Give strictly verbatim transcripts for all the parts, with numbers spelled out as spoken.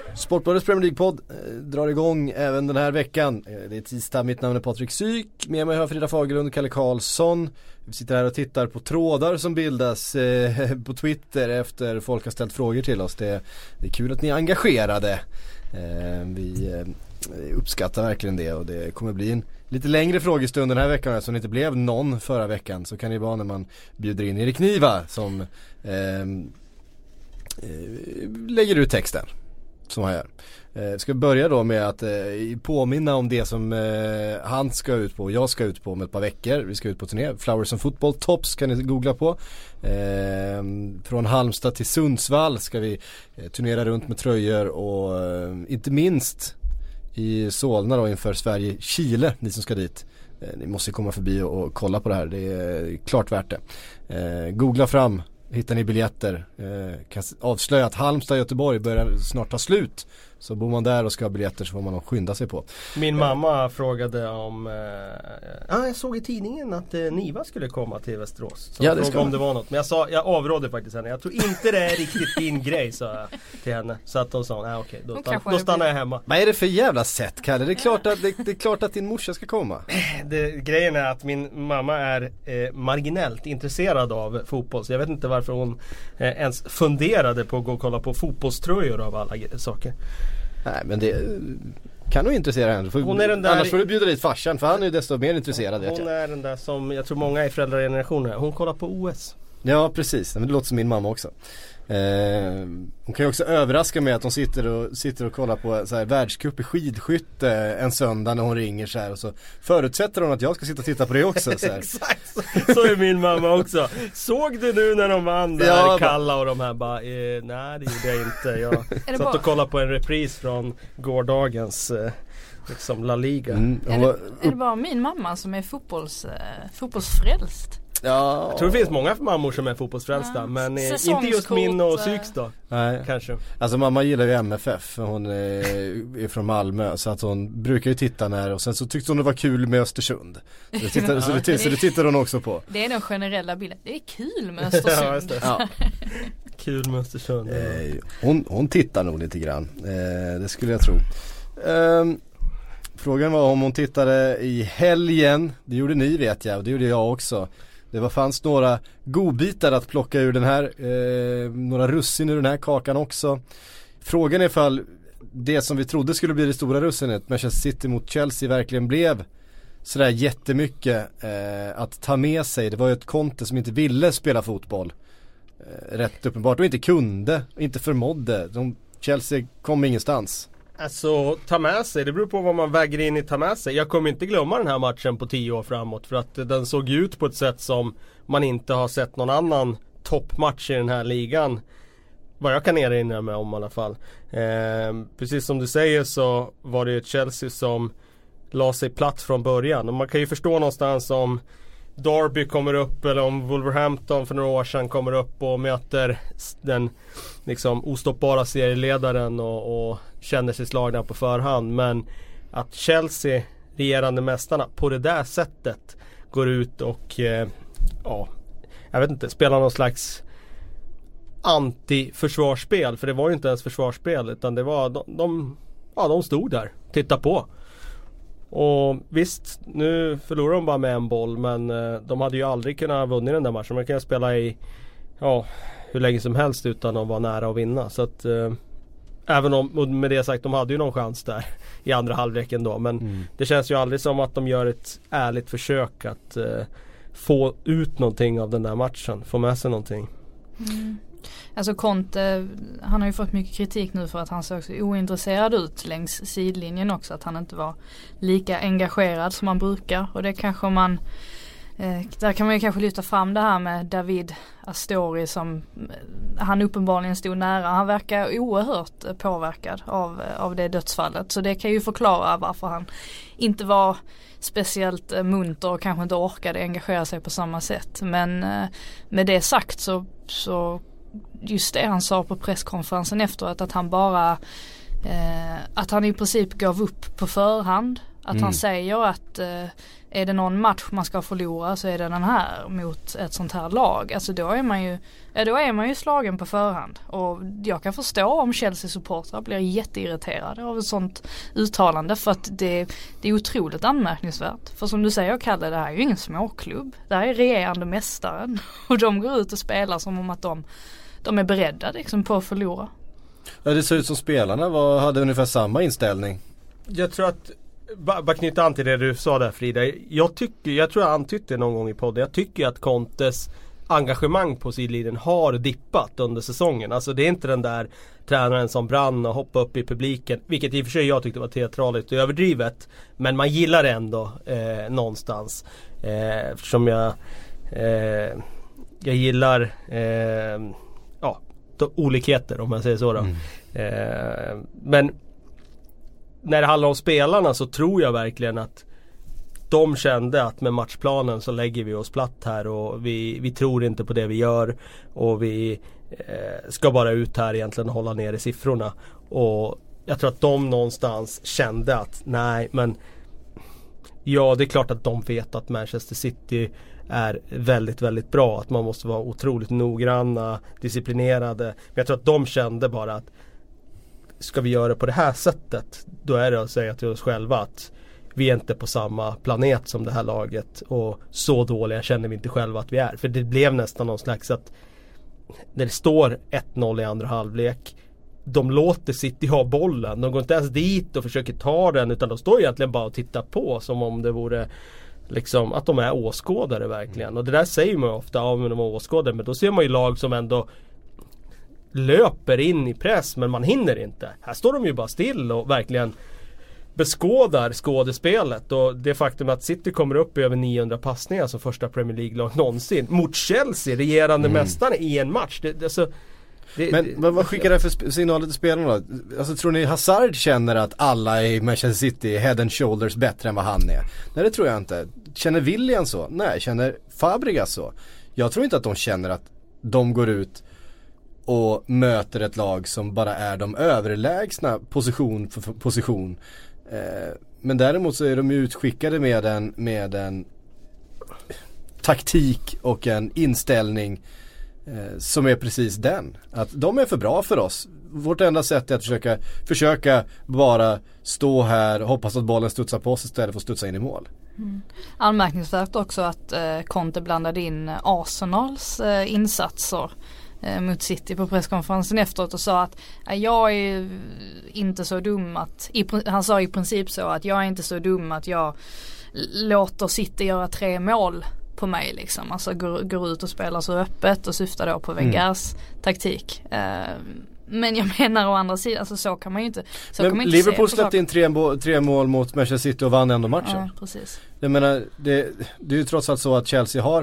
Sportbladets Premier League-podd eh, drar igång även den här veckan. Eh, det är tisdag, mitt namn är Patrik Syk. Med mig har Frida Fagerlund och Kalle Karlsson. Vi sitter här och tittar på trådar som bildas eh, på Twitter efter folk har ställt frågor till oss. Det, det är kul att ni är engagerade. Eh, vi eh, uppskattar verkligen det, och det kommer bli en lite längre frågestund den här veckan eftersom det inte blev någon förra veckan. Så kan det vara när man bjuder in Erik Niva som eh, eh, lägger ut texten. Som han gör. Eh, ska börja då med att eh, påminna om det som eh, han ska ut på och jag ska ut på om ett par veckor. Vi ska ut på turné. Flowers and Football Tops kan ni googla på. Eh, från Halmstad till Sundsvall ska vi eh, turnera runt med tröjor och eh, inte minst i Solna då inför Sverige-Chile, ni som ska dit. Eh, ni måste komma förbi och, och kolla på det här. Det är klart värt det. Eh, googla fram. Hittar ni biljetter, eh, kan avslöja att Halmstad och Göteborg börjar snart ta slut. Så bor man där och ska ha biljetter så får man nog skynda sig på. Min mamma eh. frågade om eh, ah, jag såg i tidningen att eh, Niva skulle komma till Västerås. Så ja, det ska om det var något. Men jag sa, jag avrådde faktiskt henne. Jag tror inte det är riktigt din grej, sa jag till henne. Så att de sa, nej ah, okej, okay, då, stann, då stannar jag hemma. Vad är det för jävla sätt, Kalle? Det är klart att, det, det är klart att din morsa ska komma. Det, grejen är att min mamma är eh, marginellt intresserad av fotboll. Så jag vet inte varför hon eh, ens funderade på att gå och kolla på fotbollströjor av alla g- saker. Nej, men det kan nog intressera henne. Får, hon är den där, annars får du bjuda dit farsan, för han är ju desto mer intresserad. Hon är den där som jag tror många i föräldragenerationen. Hon kollar på O S. Ja, precis. Men det låter som min mamma också. Eh, hon kan ju också överraska med att hon sitter och, sitter och kollar på så här, världscup i skidskytte en söndag när hon ringer så här, och så förutsätter hon att jag ska sitta och titta på det också. Så här. Exakt, så är min mamma också. Såg du nu när de vann där, ja, Kalla och de här bara, eh, nej det gjorde jag inte. Jag satt och kollade på en repris från gårdagens eh, liksom La Liga. Mm, är, det, är det bara min mamma som är fotbolls, eh, fotbollsfrälst? Ja. Jag tror det finns många mammor som är fotbollsfrälsta, ja. Men eh, inte just min och Syks då. Nej. Kanske. Alltså mamma gillar ju M F F. Hon är, är från Malmö, så att hon brukar ju titta när, och sen så tyckte hon det var kul med Östersund. Så det tittade, ja. så det, så det tittade hon också på. Det är den generella bilden. Det är kul med Östersund. Ja, ja. Kul med Östersund. Eh, hon, hon tittar nog lite grann. Eh, det skulle jag tro. Eh, frågan var om hon tittade i helgen. Det gjorde ni, vet jag, och det gjorde jag också. Det var, fanns några godbitar att plocka ur den här, eh, några russin ur den här kakan också. Frågan är ifall det som vi trodde skulle bli det stora russinet, Manchester City mot Chelsea, verkligen blev sådär jättemycket eh, att ta med sig. Det var ju ett Conte som inte ville spela fotboll. Eh, rätt uppenbart, och inte kunde, inte förmådde. De, Chelsea kom ingenstans. Alltså, ta med sig, det beror på vad man väger in i ta med sig. Jag kommer inte glömma den här matchen på tio år framåt, för att den såg ut på ett sätt som man inte har sett någon annan toppmatch i den här ligan, vad jag kan erinra mig om i alla fall. Eh, precis som du säger så var det ju Chelsea som la sig platt från början, och man kan ju förstå någonstans om Derby kommer upp, eller om Wolverhampton för några år sedan kommer upp och möter den liksom ostoppbara serieledaren och, och känner sig slagna på förhand. Men att Chelsea, regerande mästarna, på det där sättet går ut och eh, ja, jag vet inte, spelar någon slags anti-försvarsspel, för det var ju inte ens försvarsspel, utan det var de, de, ja, de stod där, titta på. Och visst, nu förlorar de bara med en boll, men eh, de hade ju aldrig kunnat vinna den där matchen. Man kan spela i ja, hur länge som helst utan att vara nära att vinna. Så att eh, även om, med det sagt, de hade ju någon chans där i andra halvleken då. Men mm. det känns ju aldrig som att de gör ett ärligt försök att eh, få ut någonting av den där matchen, få med sig någonting. Mm. Alltså Conte, han har ju fått mycket kritik nu för att han såg så ointresserad ut längs sidlinjen också, att han inte var lika engagerad som man brukar, och det kanske man eh, där kan man ju kanske lyfta fram det här med David Astori som eh, han uppenbarligen stod nära. Han verkar oerhört påverkad av, av det dödsfallet, så det kan ju förklara varför han inte var speciellt eh, munter och kanske inte orkade engagera sig på samma sätt. Men eh, med det sagt så, så just det han sa på presskonferensen efteråt, att han bara eh, att han i princip gav upp på förhand, att mm. han säger att eh, är det någon match man ska förlora så är det den här mot ett sånt här lag. Alltså då är man ju, ja, då är man ju slagen på förhand. Och jag kan förstå om Chelsea-supportrar blir jätteirriterade av ett sånt uttalande, för att det, det är otroligt anmärkningsvärt. För som du säger, Kalle, det här är ju ingen småklubb. Det här är regerande mästaren. Och de går ut och spelar som om att de, de är beredda liksom på att förlora. Ja, det ser ut som spelarna var, hade ungefär samma inställning. Jag tror att, bara, bara knyta an till det du sa där, Frida. Jag tycker, jag tror jag antytt det någon gång i podden. Jag tycker att Contes engagemang på sidlinjen har dippat under säsongen. Alltså det är inte den där tränaren som brann och hoppade upp i publiken. Vilket i och för sig jag tyckte var teatraliskt och överdrivet. Men man gillar det ändå eh, någonstans. Eh, eftersom jag, eh, jag gillar eh, ja, olikheter, om man säger så då. Mm. Eh, men när det handlar om spelarna så tror jag verkligen att de kände att med matchplanen så lägger vi oss platt här och vi, vi tror inte på det vi gör och vi eh, ska bara ut här egentligen och hålla ner i siffrorna. Och jag tror att de någonstans kände att nej, men ja, det är klart att de vet att Manchester City är väldigt, väldigt bra. Att man måste vara otroligt noggranna, disciplinerade. Men jag tror att de kände bara att ska vi göra det på det här sättet, då är det att säga till oss själva att vi är inte på samma planet som det här laget och så dåliga känner vi inte själva att vi är. För det blev nästan någon slags att när det står ett noll i andra halvlek, de låter City ha bollen. De går inte ens dit och försöker ta den, utan de står egentligen bara och tittar på som om det vore liksom att de är åskådare verkligen. Och det där säger man ofta, ja men de är åskådare, men då ser man ju lag som ändå löper in i press, men man hinner inte. Här står de ju bara still och verkligen beskådar skådespelet, och det faktum att City kommer upp i över niohundra passningar som första Premier League-lag någonsin mot Chelsea, regerande mm. mästaren i en match. Det, det, så, det, men det, vad, vad skickar det för signaler till spelarna då? Alltså, tror ni Hazard känner att alla i Manchester City är head and shoulders bättre än vad han är? Nej, det tror jag inte. Känner Willian så? Nej. Känner Fabregas så? Jag tror inte att de känner att de går ut och möter ett lag som bara är de överlägsna position för position. Eh, men däremot så är de utskickade med en, med en taktik och en inställning eh, som är precis den. Att de är för bra för oss. Vårt enda sätt är att försöka, försöka bara stå här och hoppas att bollen studsar på oss istället för att studsa in i mål. Mm. Anmärkningsvärt också att eh, Conte blandade in Arsenals eh, insatser mot City på presskonferensen efteråt och sa att jag är inte så dum att, i, han sa i princip så att jag är inte så dum att jag låter City göra tre mål på mig liksom. Alltså går, går ut och spelar så öppet och syftar då på Wengers mm. taktik. Uh, men jag menar å andra sidan, alltså så kan man ju inte så men kan man inte Liverpool se släppte in tre, tre mål mot Manchester City och vann ändå matchen. Ja, precis. Jag menar, det, det är ju trots allt så att Chelsea har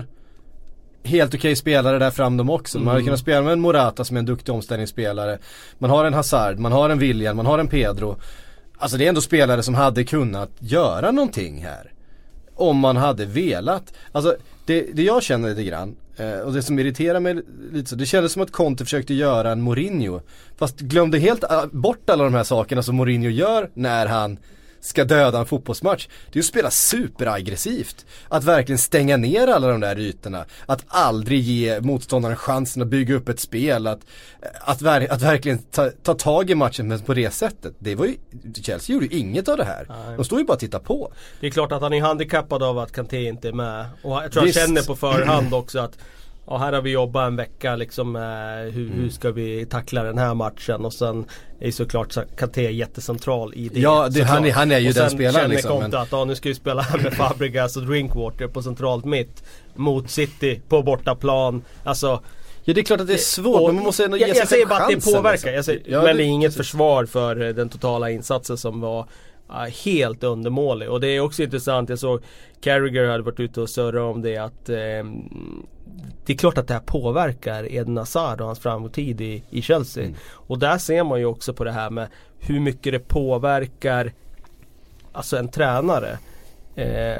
helt okej spelare där fram dem också. Man hade kunnat spela med en Morata som är en duktig omställningsspelare. Man har en Hazard, man har en Willian, man har en Pedro. Alltså det är ändå spelare som hade kunnat göra någonting här. Om man hade velat. Alltså det, det jag känner lite grann eh, och det som irriterar mig lite så, det kändes som att Conte försökte göra en Mourinho. Fast glömde helt bort alla de här sakerna som Mourinho gör när han ska döda en fotbollsmatch. Det är ju att spela superaggressivt. Att verkligen stänga ner alla de där ytorna. Att aldrig ge motståndaren chansen att bygga upp ett spel. Att, att, ver- att verkligen ta, ta tag i matchen på det sättet. Det var ju, Chelsea gjorde ju inget av det här. Nej. De stod ju bara och tittade på. Det är klart att han är handikappad av att Kanté inte är med. Och jag tror Visst. han känner på förhand också att ja, här har vi jobbat en vecka liksom, eh, hur, mm. hur ska vi tackla den här matchen, och sen är såklart Kanté jättecentral i det. Ja, det, han, är, han är ju och den spelaren liksom. liksom. Och sen känner Conte att ja, nu ska vi spela här med Fabregas och Drinkwater på centralt mitt mot City på bortaplan. Alltså ja, det är klart att det är svårt, och, men man måste ändå ge jag, sig jag säger bara att det påverkar. Liksom. Jag säger, ja, men det, det är inget precis. försvar för den totala insatsen som var uh, helt undermålig. Och det är också intressant, jag såg Carragher hade varit ute och surra om det, att um, det är klart att det här påverkar Eden Hazard och hans framtid i, i Chelsea. Mm. Och där ser man ju också på det här med hur mycket det påverkar alltså en tränare. Eh,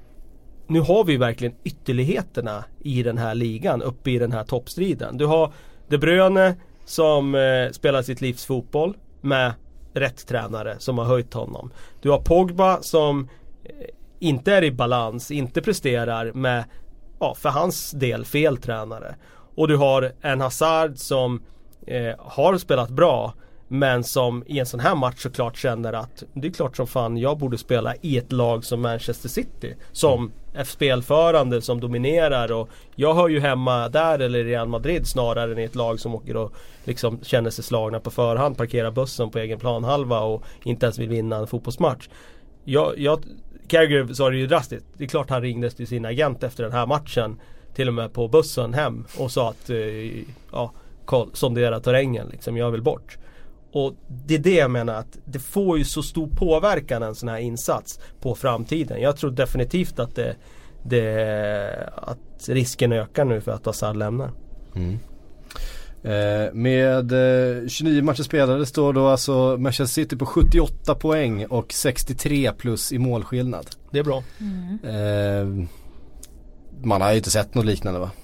nu har vi verkligen ytterligheterna i den här ligan, uppe i den här toppstriden. Du har De Bruyne som eh, spelar sitt livs fotboll med rätt tränare som har höjt honom. Du har Pogba som inte är i balans, inte presterar med, ja, för hans del fel tränare. Och du har en Hazard som eh, har spelat bra, men som i en sån här match såklart känner att det är klart som fan jag borde spela i ett lag som Manchester City, som är spelförande, som dominerar, och jag hör ju hemma där eller i Real Madrid snarare än i ett lag som åker och liksom känner sig slagna på förhand, parkerar bussen på egen planhalva och inte ens vill vinna en fotbollsmatch. Jag, jag, Carragher sa det ju drastiskt. Det är klart han ringde till sin agent efter den här matchen, till och med på bussen hem, och sa att eh, ja, koll, sondera terrängen liksom, jag vill bort. Och det är det jag menar, att det får ju så stor påverkan en sån här insats på framtiden. Jag tror definitivt att det, det att risken ökar nu för att Hazard lämnar. Mm. Eh, med eh, tjugonio matcher spelade står då alltså Manchester City på sjuttioåtta poäng och sextiotre plus i målskillnad. Det är bra. Mm. Eh, man har ju inte sett något liknande, va?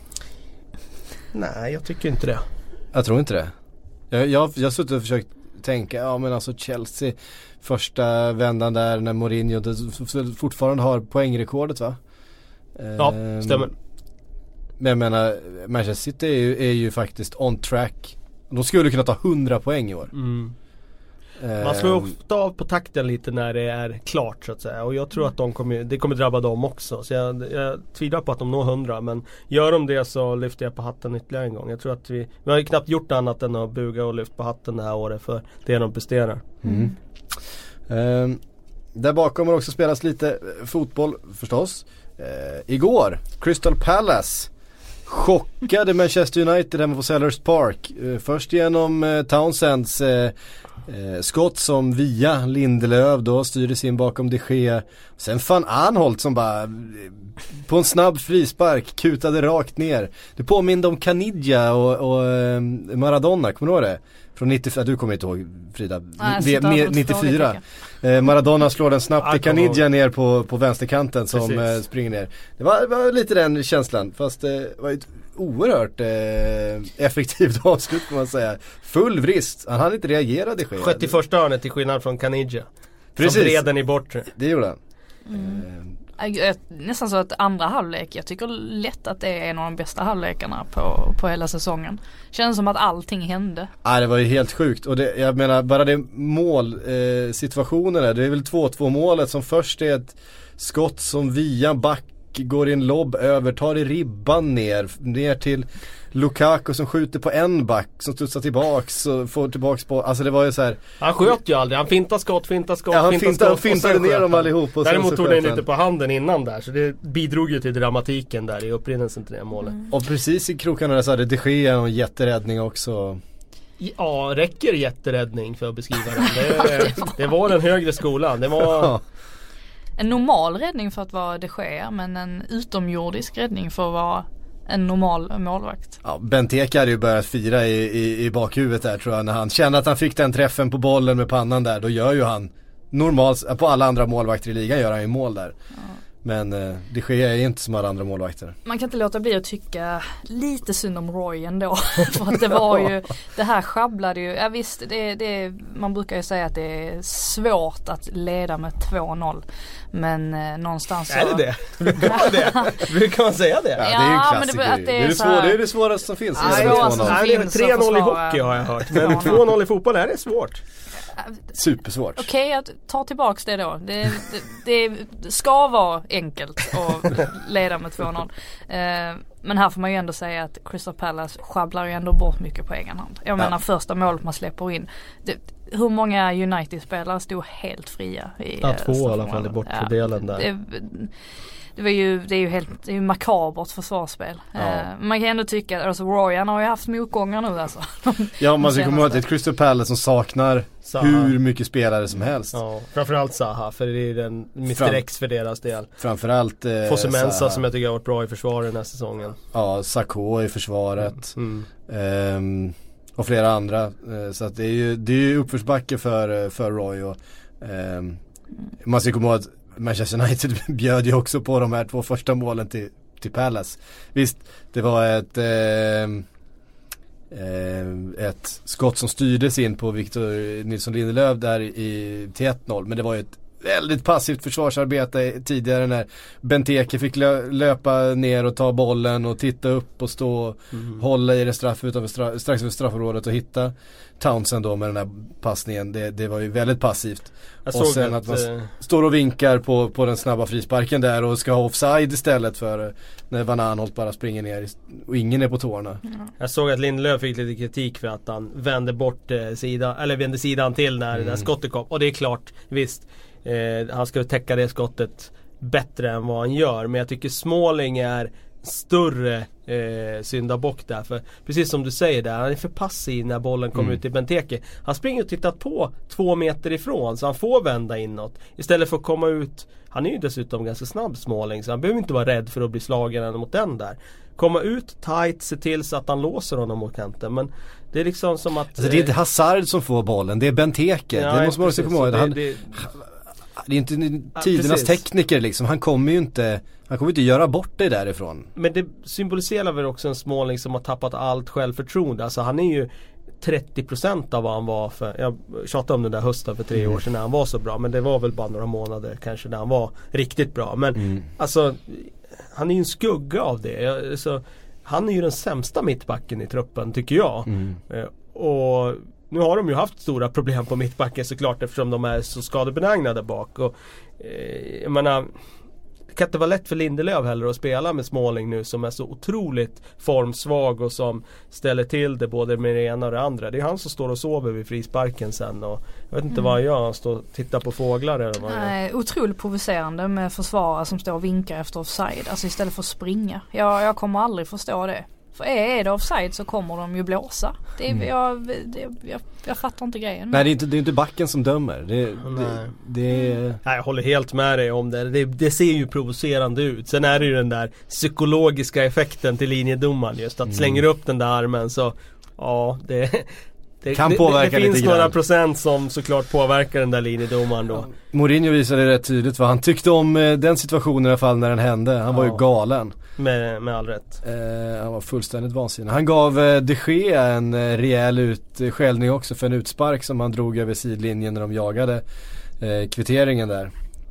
Nej, jag tycker inte det. Jag tror inte det. Jag, jag, jag har suttit och försökt tänka, ja men alltså Chelsea första vändan där när Mourinho fortfarande har poängrekordet, va? Ja, eh, stämmer. Men jag menar, Manchester City är ju, är ju faktiskt on track. De skulle kunna ta hundra poäng i år. Mm. Eh, Man slår ofta av på takten lite när det är klart så att säga. Och jag tror att de kommer, det kommer drabba dem också. Så jag, jag tvivlar på att de når hundra. Men gör de det så lyfter jag på hatten ytterligare en gång. Jag tror att vi, vi har ju knappt gjort annat än att buga och lyfta på hatten det här året för det de presterar. Mm. Eh, där bakom har också spelats lite fotboll förstås. Eh, igår, Crystal Palace chockade Manchester United hemma på Selhurst Park. Eh, först genom eh, Townsends eh, eh, skott som via Lindelöf då styrdes in bakom De Gea. Sen Van Aanholt som bara eh, på en snabb frispark kutade rakt ner. Det påminner om Caniggia och, och eh, Maradona, kommer du ihåg det? Från nittiofyra, du kommer inte ihåg Frida, Nej, v, nittiofyra. Eh, Maradona slår den snabbt till Caniggia ner på, på vänsterkanten som eh, springer ner. Det var, det var lite den känslan, fast det eh, var ett oerhört eh, effektivt avslut kan man säga. Full vrist, han hade inte reagerat det sker. sjuttioförsta hörnet till skillnad från Caniggia. Precis. Som vred den i bortre. Det gjorde han. Mm. Eh, Nästan så att andra halvlek, jag tycker lätt att det är en av de bästa halvlekarna på, på hela säsongen. Känns som att allting hände. Ja, det var ju helt sjukt. Och det, jag menar, bara det mål eh, situationen där, det är väl två två målet som först är ett skott som via back går i en lobb över, tar i ribban ner, ner till Lukaku som skjuter på en back som studsar tillbaks och får tillbaks på, alltså det var ju så här. Han sköt ju aldrig, han fintade skott, fintade skott, ja, han fintade fintade, skott, fintade ner dem allihop. Och däremot tog den lite på handen innan där, så det bidrog ju till dramatiken där i upprinnelsen till det målet. Mm. Och precis i krokarna där så hade De Gea en jätteräddning också. Ja, räcker jätteräddning för att beskriva den. Det, det var den högre skolan, det var... En normal räddning för att vara De Gea, men en utomjordisk räddning för att vara en normal målvakt. Ja, Benteke hade ju börjat fira i, i, i bakhuvudet där tror jag, när han kände att han fick den träffen på bollen med pannan där, då gör ju han normalt, på alla andra målvakter i ligan gör han ju mål där. Ja. Men eh, det sker är inte som alla andra målvakter. Man kan inte låta bli att tycka lite synd om Roy ändå. För att det var ju, det här sjabblade ju, ja visst, det, det, man brukar ju säga att det är svårt att leda med två noll. Men eh, någonstans så... Är det det? Brukar det? Brukar man säga det? Ja, det är ju en klassiker. Men det, att det, är det, är det, svår, det är det svåraste som finns. Ja, det svåraste som finns. tre noll i hockey har jag hört. Men två noll i fotboll är det svårt. Supersvårt. Okej, okay, jag tar tillbaks det då. Det, det, det ska vara enkelt att leda med två noll. Eh, men här får man ju ändå säga att Crystal Palace sjabblar ju ändå bort mycket på egen hand. Jag menar, ja. Första målet man släpper in. Det, hur många United-spelare stod helt fria? I, ja, två i alla fall i bortre delen där. Det, det, var ju, det är ju helt, det är ju makabert försvarsspel. Ja. Eh, man kan ändå tycka att alltså, Royan har ju haft motgångar nu alltså. Ja, man ska komma ihåg att det är ett Crystal Palace som saknar Zaha. Hur mycket spelare som helst. Ja, framförallt Zaha, för det är den mister X för deras del. Framförallt eh, Fosumensa som jag tycker har varit bra i försvaret den här säsongen. Ja, Sakho i försvaret. Mm. Mm. Um, och flera andra. Uh, så att det är ju, det är ju uppförsbacke för, för Roy. Och, um, man ska komma ihåg att Manchester United bjöd ju också på de här två första målen till, till Palace. Visst, det var ett... Uh, Eh, ett skott som styrdes in på Victor Nilsson Lindelöf där i, till ett noll, men det var ju ett väldigt passivt försvarsarbete tidigare när Benteke fick lö- löpa ner och ta bollen och titta upp och stå och mm. hålla i det straff utanför straff, strax över straffområdet och hitta Townsend då med den här passningen. Det, det var ju väldigt passivt. Jag och sen att, att man äh... står och vinkar på, på den snabba frisparken där och ska ha offside istället för när Van Aanholt bara springer ner och ingen är på tårna. Mm. Jag såg att Lindelöf fick lite kritik för att han vände bort eh, sida, eller vände sidan till när mm. det där skottet kom. Och det är klart, visst, eh, han ska täcka det skottet bättre än vad han gör. Men jag tycker Smalling är större eh, syndabock där. För precis som du säger där, han är för passiv när bollen kommer mm. ut i Benteke. Han springer och tittar på två meter ifrån så han får vända inåt. Istället för att komma ut, han är ju dessutom ganska snabb Smalling så han behöver inte vara rädd för att bli slagen mot den där. Komma ut tight, se till så att han låser honom mot kanten. Men det är liksom som att... Alltså det är inte Hazard som får bollen, det är Benteke. Ja, det måste man också komma ihåg. Han, det, det, det är inte tidernas ja, tekniker liksom. Han kommer ju inte... Han kommer inte göra bort det därifrån. Men det symboliserar väl också en Smalling som har tappat allt självförtroende. Alltså han är ju trettio procent av vad han var för... Jag tjatade om den där hösten för tre mm. år sedan när han var så bra. Men det var väl bara några månader kanske när han var riktigt bra. Men mm. alltså... Han är ju en skugga av det. Alltså, han är ju den sämsta mittbacken i truppen tycker jag. Mm. Och nu har de ju haft stora problem på mittbacken såklart eftersom de är så skadebenägna där bak. Och, eh, jag menar, det kan inte vara lätt för Lindelöf heller att spela med Smalling nu som är så otroligt formsvag och som ställer till det både med det ena och det andra. Det är han som står och sover vid frisparken sen och jag vet inte mm. vad han gör, han står och tittar på fåglar eller vad han Nej, gör. Otroligt provocerande med försvarare som står och vinkar efter offside, alltså istället för att springa. Jag, jag kommer aldrig förstå det. För är det offside så kommer de ju blåsa. Det är, mm. jag, det, jag, jag fattar inte grejen. Nej, det är inte, det är inte backen som dömer. Det, det, det är... Nej, jag håller helt med dig om det. det. Det ser ju provocerande ut. Sen är det ju den där psykologiska effekten till linjedomaren. Just att mm. slänger upp den där armen så ja, det... Det, kan det, påverka det, det finns lite några grann. procent som såklart påverkar den där linjedomaren då. Mourinho visade rätt tydligt vad han tyckte om eh, den situationen i alla fall när den hände. Han ja. var ju galen. Med, med all rätt. Eh, han var fullständigt vansinnig. Han gav eh, De Gea en eh, rejäl utskällning också för en utspark som han drog över sidlinjen när de jagade eh, kvitteringen där.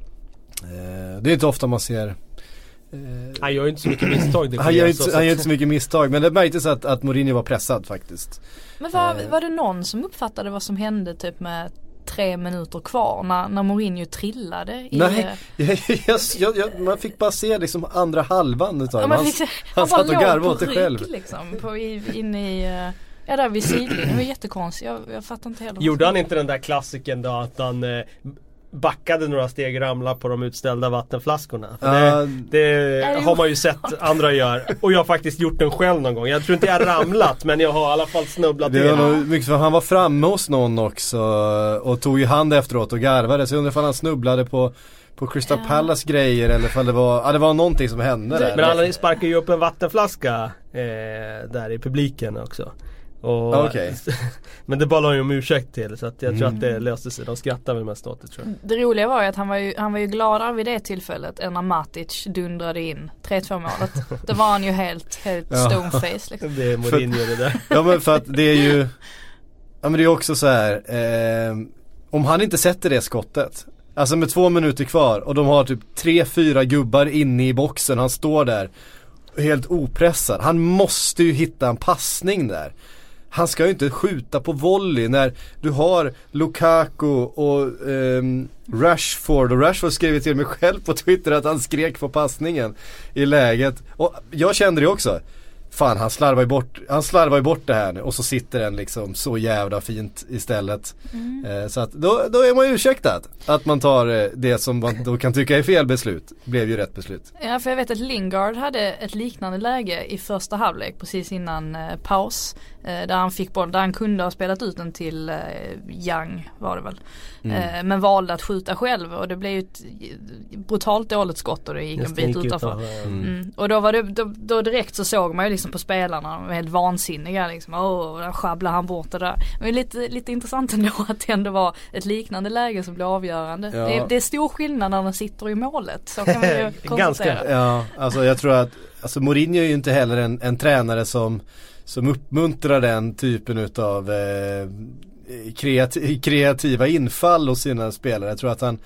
Eh, det är inte ofta man ser eh, han gör ju inte så mycket misstag. Det han, gör inte, så, han gör inte så mycket misstag. Men det märktes att, att Mourinho var pressad faktiskt. Men var, var det någon som uppfattade vad som hände typ med tre minuter kvar när, när Mourinho trillade? I, Nej, jag, jag, jag, jag, man fick bara se liksom andra halvan utav ja, han, fick, han, han satt och garvade åt det själv. Liksom, på, in i, ja, där vid sidlinjen. Det var jättekonstigt. Jag, jag fattar inte heller. Gjorde han inte den där klassiken då att han... Eh, backade några steg ramla på de utställda vattenflaskorna. Uh, det det har man ju sett andra gör. Och jag har faktiskt gjort den själv någon gång. Jag tror inte jag har ramlat, men jag har i alla fall snubblat det var nog mycket för han var framme hos någon också och tog ju hand efteråt och garvade. Så jag undrar om han snubblade på på Crystal ja. Palace grejer eller för det var ja, det var någonting som hände där. Men alla sparkar ju upp en vattenflaska eh, där i publiken också. Och, okay. Men det bara la ju om ursäkt till så att jag mm. tror att det löste sig. De skrattar väl mest åt det, tror jag. Det roliga var ju att han var ju, han var ju gladare vid det tillfället än när Matic dundrade in tre två målet. Då var han ju helt, helt ja. stoneface liksom. Det är Mourinho det där. Ja, men för att det är ju ja, men det är också så här eh, om han inte sätter det skottet alltså med två minuter kvar och de har typ tre, fyra gubbar inne i boxen, han står där helt opressad. Han måste ju hitta en passning där. Han ska ju inte skjuta på volley när du har Lukaku och um, Rashford. Och Rashford skrev till mig själv på Twitter att han skrek på passningen i läget. Och jag kände det också. Fan, han slarvar ju bort, han slarvar ju bort det här nu. Och så sitter den liksom så jävla fint istället. Mm. Eh, så att då, då är man ju ursäktad att man tar eh, det som man då kan tycka är fel beslut. Blev ju rätt beslut. Ja, för jag vet att Lingard hade ett liknande läge i första halvlek precis innan eh, paus. Eh, där han fick boll, där han kunde ha spelat ut den till eh, Young var det väl. Mm. Eh, men valde att skjuta själv och det blev ju ett brutalt dåligt skott och det gick en bit utanför. Mm. Mm. Och då var det då, då direkt så såg man ju liksom på spelarna, de var helt vansinniga liksom. Åh, där sjabblade han bort det där. Men det är lite, lite intressant ändå att det ändå var ett liknande läge som blev avgörande. Ja. Det, är, det är stor skillnad när de sitter i målet. Så kan man ju konstatera. Ganska, ja, alltså jag tror att alltså Mourinho är ju inte heller en, en tränare som, som uppmuntrar den typen utav eh, kreativ, kreativa infall hos sina spelare. Jag tror att han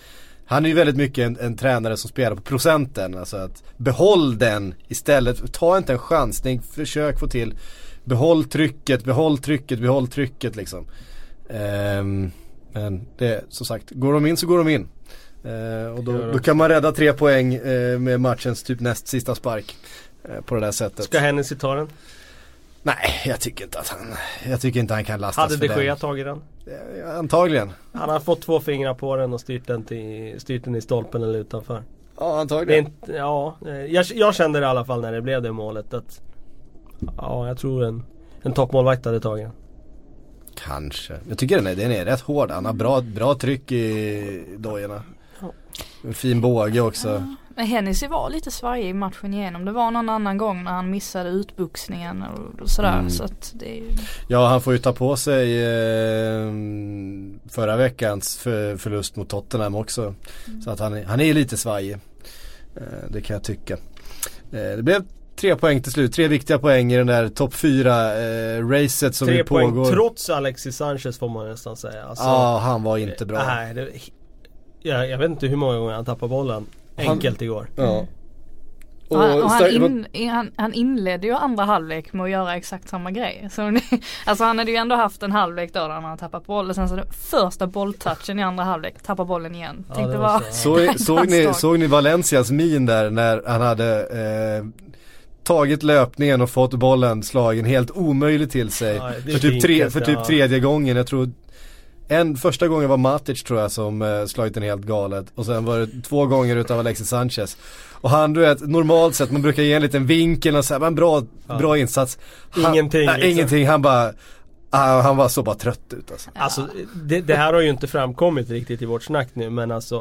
Han är ju väldigt mycket en, en tränare som spelar på procenten. Alltså att behåll den istället. Ta inte en chansning. Försök få till. Behåll trycket, behåll trycket, behåll trycket liksom. Um, men det, som sagt, går de in så går de in. Uh, och då, då kan man rädda tre poäng uh, med matchens typ näst sista spark uh, på det där sättet. Ska Hennessy ta den? Nej, jag tycker inte att han jag tycker inte han kan lastas Hade för det den. tagit den? Ja, antagligen. Han har fått två fingrar på den och styrt den, till, styrt den i stolpen eller utanför. Ja, antagligen. Det är inte, ja, jag, jag kände det i alla fall när det blev det målet att ja, jag tror en, en toppmålvakt hade tagit den. Kanske. Jag tycker den är, den är rätt hård. Han har bra, bra tryck i dojorna. En fin båge också. Ja. Men Hennessy var lite svajig i matchen igenom. Det var någon annan gång när han missade utbuxningen och sådär. Mm. Så att det är ju... Ja, han får ju ta på sig eh, förra veckans för, förlust mot Tottenham också. Mm. Så att han, han är lite svajig. Eh, det kan jag tycka. Eh, det blev tre poäng till slut. Tre viktiga poäng i den där topp fyra eh, racet som tre pågår. Tre poäng trots Alexis Sanchez får man nästan säga. Alltså, ja, han var inte bra. Nej, det, jag, jag vet inte hur många gånger han tappade bollen. Enkelt igår. Ja. Och, och, och han, in, han, han inledde ju andra halvlek med att göra exakt samma grej. Så, alltså han hade ju ändå haft en halvlek då där han tappat bollen. Sen så det första bolltouchen i andra halvlek, tappa bollen igen. Ja, Tänkte var så, så, såg, ni, såg ni Valencias min där när han hade eh, tagit löpningen och fått bollen slagen helt omöjligt till sig. Ja, för typ, tre, för typ tredje gången. Jag tror En första gången var Matic tror jag som eh, slagit den helt galet. Och sen var det två gånger utav Alexis Sanchez. Och han, du vet, normalt sett man brukar ge en liten vinkel och säga, men bra, ja. bra insats. Han, ingenting. Äh, liksom. Ingenting, han bara, ah, han var så bara trött ut alltså. Ja. Alltså det, det här har ju inte framkommit riktigt i vårt snack nu, men alltså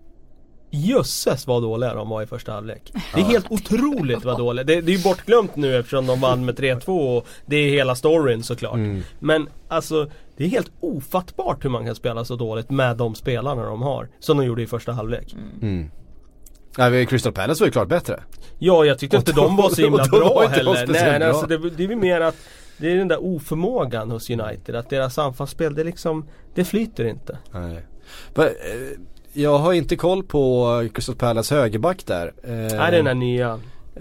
jösses vad dåliga de var i första halvlek. Det är ja. helt otroligt vad dåliga. Det, det är ju bortglömt nu eftersom de vann med tre två och det är hela storyn såklart. Mm. Men alltså det är helt ofattbart hur man kan spela så dåligt med de spelarna de har som de gjorde i första halvlek. Mm. Ja, Crystal Palace var ju klart bättre. Ja, jag tyckte inte de var så himla bra heller. Nej, bra. Alltså det, det är ju mer att det är den där oförmågan hos United, att deras anfallsspel, det liksom, det flyter inte. Nej. Men, jag har inte koll på Crystal Palace högerback där. Nej, det är den där nya.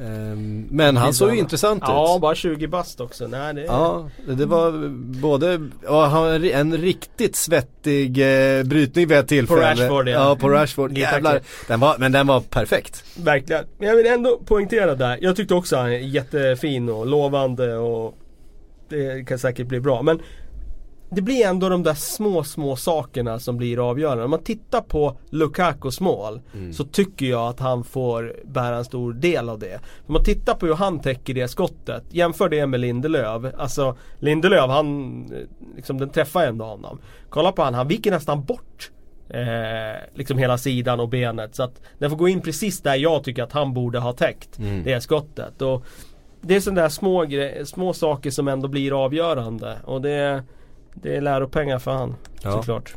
Men han såg ju intressant ut. Ja, bara tjugo bast också. Nej, det... Ja, det var både ja, en riktigt svettig eh, brytning vid ett tillfälle. På Rashford, ja. Ja, på Rashford. Jävlar. Den var, men den var perfekt. Verkligen. Men jag vill ändå poängtera där. Jag tyckte också han är jättefin och lovande och det kan säkert bli bra. Men det blir ändå de där små, små sakerna som blir avgörande. Om man tittar på Lukakos mål mm. så tycker jag att han får bära en stor del av det. Om man tittar på hur han täcker det skottet, jämför det med Lindelöf. Alltså Lindelöf, han liksom, den träffar ändå honom. Kolla på han, han viker nästan bort eh, liksom hela sidan och benet. Så att den får gå in precis där jag tycker att han borde ha täckt mm. det skottet. Och det är sådana där små, gre- små saker som ändå blir avgörande. Och det Det är läropengar för han, ja. såklart.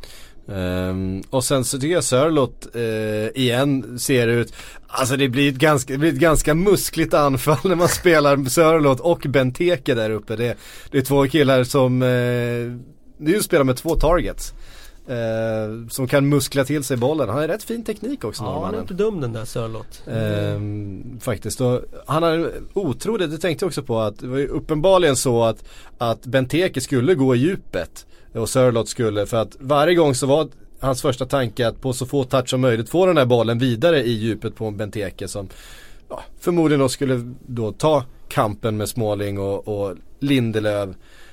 Um, och sen så tycker jag Sörlott uh, igen ser ut, alltså det blir ett ganska, det blir ett ganska muskligt anfall när man spelar Sörlott och Benteke där uppe. Det, det är två killar som uh, det är ju spelar med två targets. Uh, som kan muskla till sig bollen. Han har rätt fin teknik också. Ja, han är inte dum den där Sörlott. Mm. Uh, faktiskt. Och han har otroligt, det tänkte jag också på, att det var ju uppenbarligen så att, att Benteke skulle gå i djupet och Sörlott skulle, för att varje gång så var hans första tanke att på så få touch som möjligt få den här bollen vidare i djupet på en Benteke som ja, förmodligen då skulle då ta kampen med Smalling och, och Lindelöf.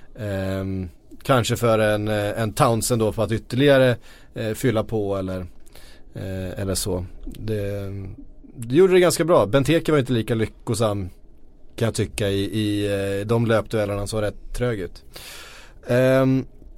Um, Kanske för en, en Townsend då för att ytterligare eh, fylla på eller, eh, eller så. Det, det gjorde det ganska bra. Benteke var inte lika lyckosam kan jag tycka i, i eh, de löpduellerna som var rätt trög ut. Eh,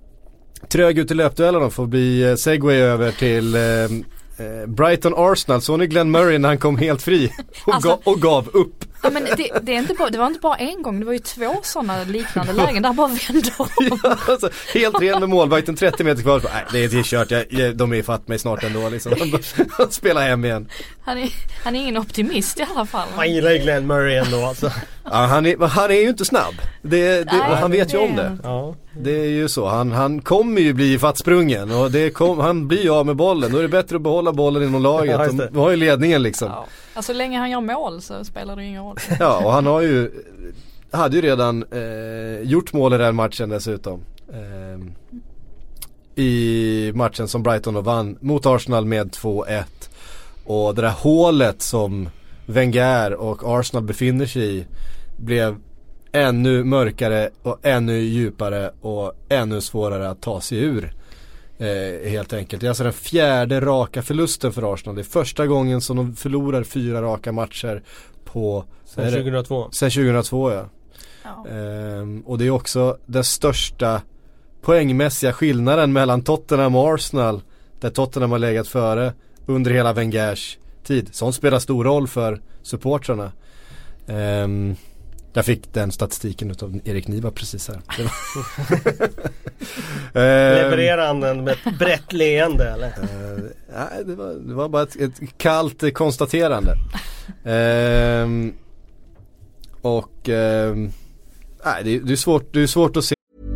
trög ut i löpduellerna får bli eh, segway över till eh, eh, Brighton Arsenal. Så ni Glenn Murray när han kom helt fri och, alltså, ga, och gav upp. Ja, men det, det, är inte bara, det var inte bara en gång, det var ju två sådana liknande lägen där bara vände om. Ja, alltså, helt ren med målvakten, trettio meter kvar. Nej, det är kört, jag, jag, de är fatt mig snart ändå liksom. Spela hem igen. Han är, han är ingen optimist i alla fall. Man gillar ju Glenn Murray ändå alltså. Ja, han är, han är ju inte snabb. Det, det, Nej, han vet det. ju om det. Ja. Det är ju så. Han, han kommer ju bli fattsprungen och det kom, han blir ju av med bollen. Då är det bättre att behålla bollen inom laget. Ja, de har ju ledningen liksom. Ja. Alltså länge han gör mål så spelar det ingen roll. Ja, och han har ju hade ju redan eh, gjort mål i den matchen dessutom. Eh, I matchen som Brighton och vann mot Arsenal med två ett. Och det där hålet som Wenger och Arsenal befinner sig i blev ännu mörkare och ännu djupare och ännu svårare att ta sig ur. Eh, helt enkelt. Det är alltså den fjärde raka förlusten för Arsenal. Det är första gången som de förlorar fyra raka matcher på sen tjugohundratvå. Sen tjugohundratvå, ja. Ja. Eh, och det är också den största poängmässiga skillnaden mellan Tottenham och Arsenal, där Tottenham har legat före under hela Wengers tid. Sånt spelar stor roll för supportrarna. Eh, Jag fick den statistiken utav Erik Niva precis här. Levererar han den med ett brett leende eller? Uh, nej, det var, det var bara ett, ett kallt konstaterande. uh, och uh, nej, det, det, är svårt, det är svårt att se.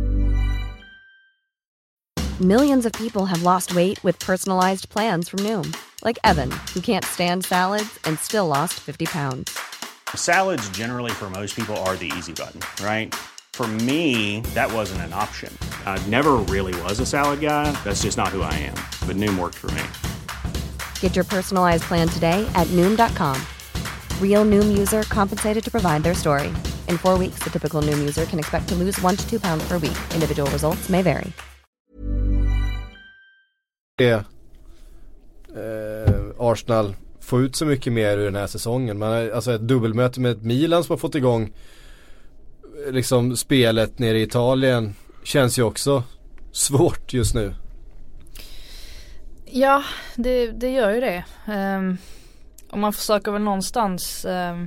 Millions of people have lost weight with personalized plans from Noom. Like Evan, who can't stand salads and still lost fifty pounds. Salads generally for most people are the easy button, right? For me, that wasn't an option. I never really was a salad guy. That's just not who I am. But Noom worked for me. Get your personalized plan today at Noom dot com. Real Noom user compensated to provide their story. In four weeks, the typical Noom user can expect to lose one to two pounds per week. Individual results may vary. Det, eh, Arsenal få ut så mycket mer ur den här säsongen. Man har alltså ett dubbelmöte med ett Milan som har fått igång liksom spelet nere i Italien, känns ju också svårt just nu. Ja, det, det gör ju det. Um, och man försöker väl någonstans um,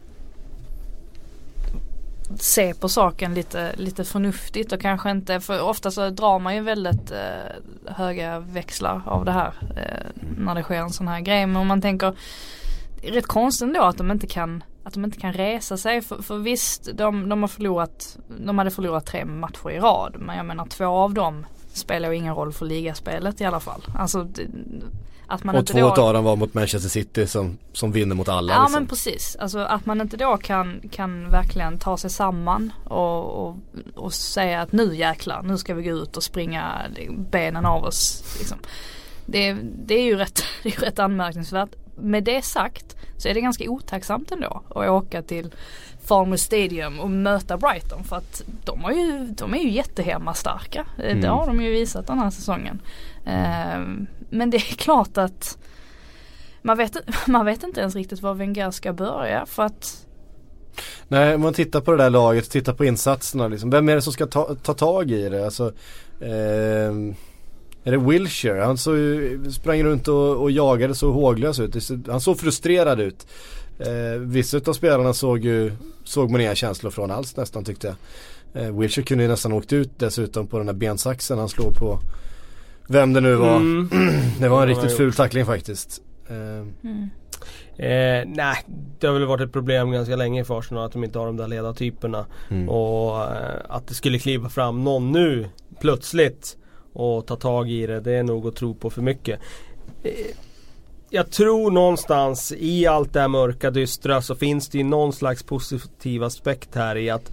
se på saken lite, lite förnuftigt och kanske inte, för ofta så drar man ju väldigt uh, höga växlar av det här uh, när det sker en sån här grej. Men om man tänker, det är rätt konstigt ändå att de inte kan att de inte kan resa sig, för, för visst de, de har förlorat de hade förlorat tre matcher i rad, men jag menar två av dem spelar ju ingen roll för ligaspelet i alla fall. Alltså det, att man och inte två då, av dem var mot Manchester City som, som vinner mot alla. Ja, liksom. Men precis. Alltså att man inte då kan, kan verkligen ta sig samman och, och, och säga att nu jäklar, nu ska vi gå ut och springa benen av oss. Liksom. Det, det är ju rätt, det är rätt anmärkningsvärt. Med det sagt så är det ganska otacksamt ändå att åka till Farmers Stadium och möta Brighton, för att de, har ju, de är ju jättehemmastarka. Mm. Det har de ju visat den här säsongen. Uh, men det är klart att man vet, man vet inte ens riktigt var Wenger ska börja, för att nej, om man tittar på det där laget och tittar på insatserna liksom, vem är det som ska ta, ta tag i det? Alltså, eh, är det Wilshere? Han så, sprang runt och, och jagade så håglös ut. Han såg frustrerad ut. Eh, vissa av spelarna såg ju såg man inga känslor från alls nästan, tyckte jag. Eh, Wilshere kunde ju nästan åkt ut dessutom på den där bensaxen han slår på vem det nu var. Mm. Det var en ja, riktigt ful tackling faktiskt. Eh. mm. Eh, nej, det har väl varit ett problem ganska länge för Arsenal att de inte har de där ledartyperna. Mm. Och eh, att det skulle kliva fram någon nu plötsligt och ta tag i det, det är nog att tro på för mycket. Eh, jag tror någonstans i allt det här mörka, dystra, så finns det ju någon slags positiv aspekt här i att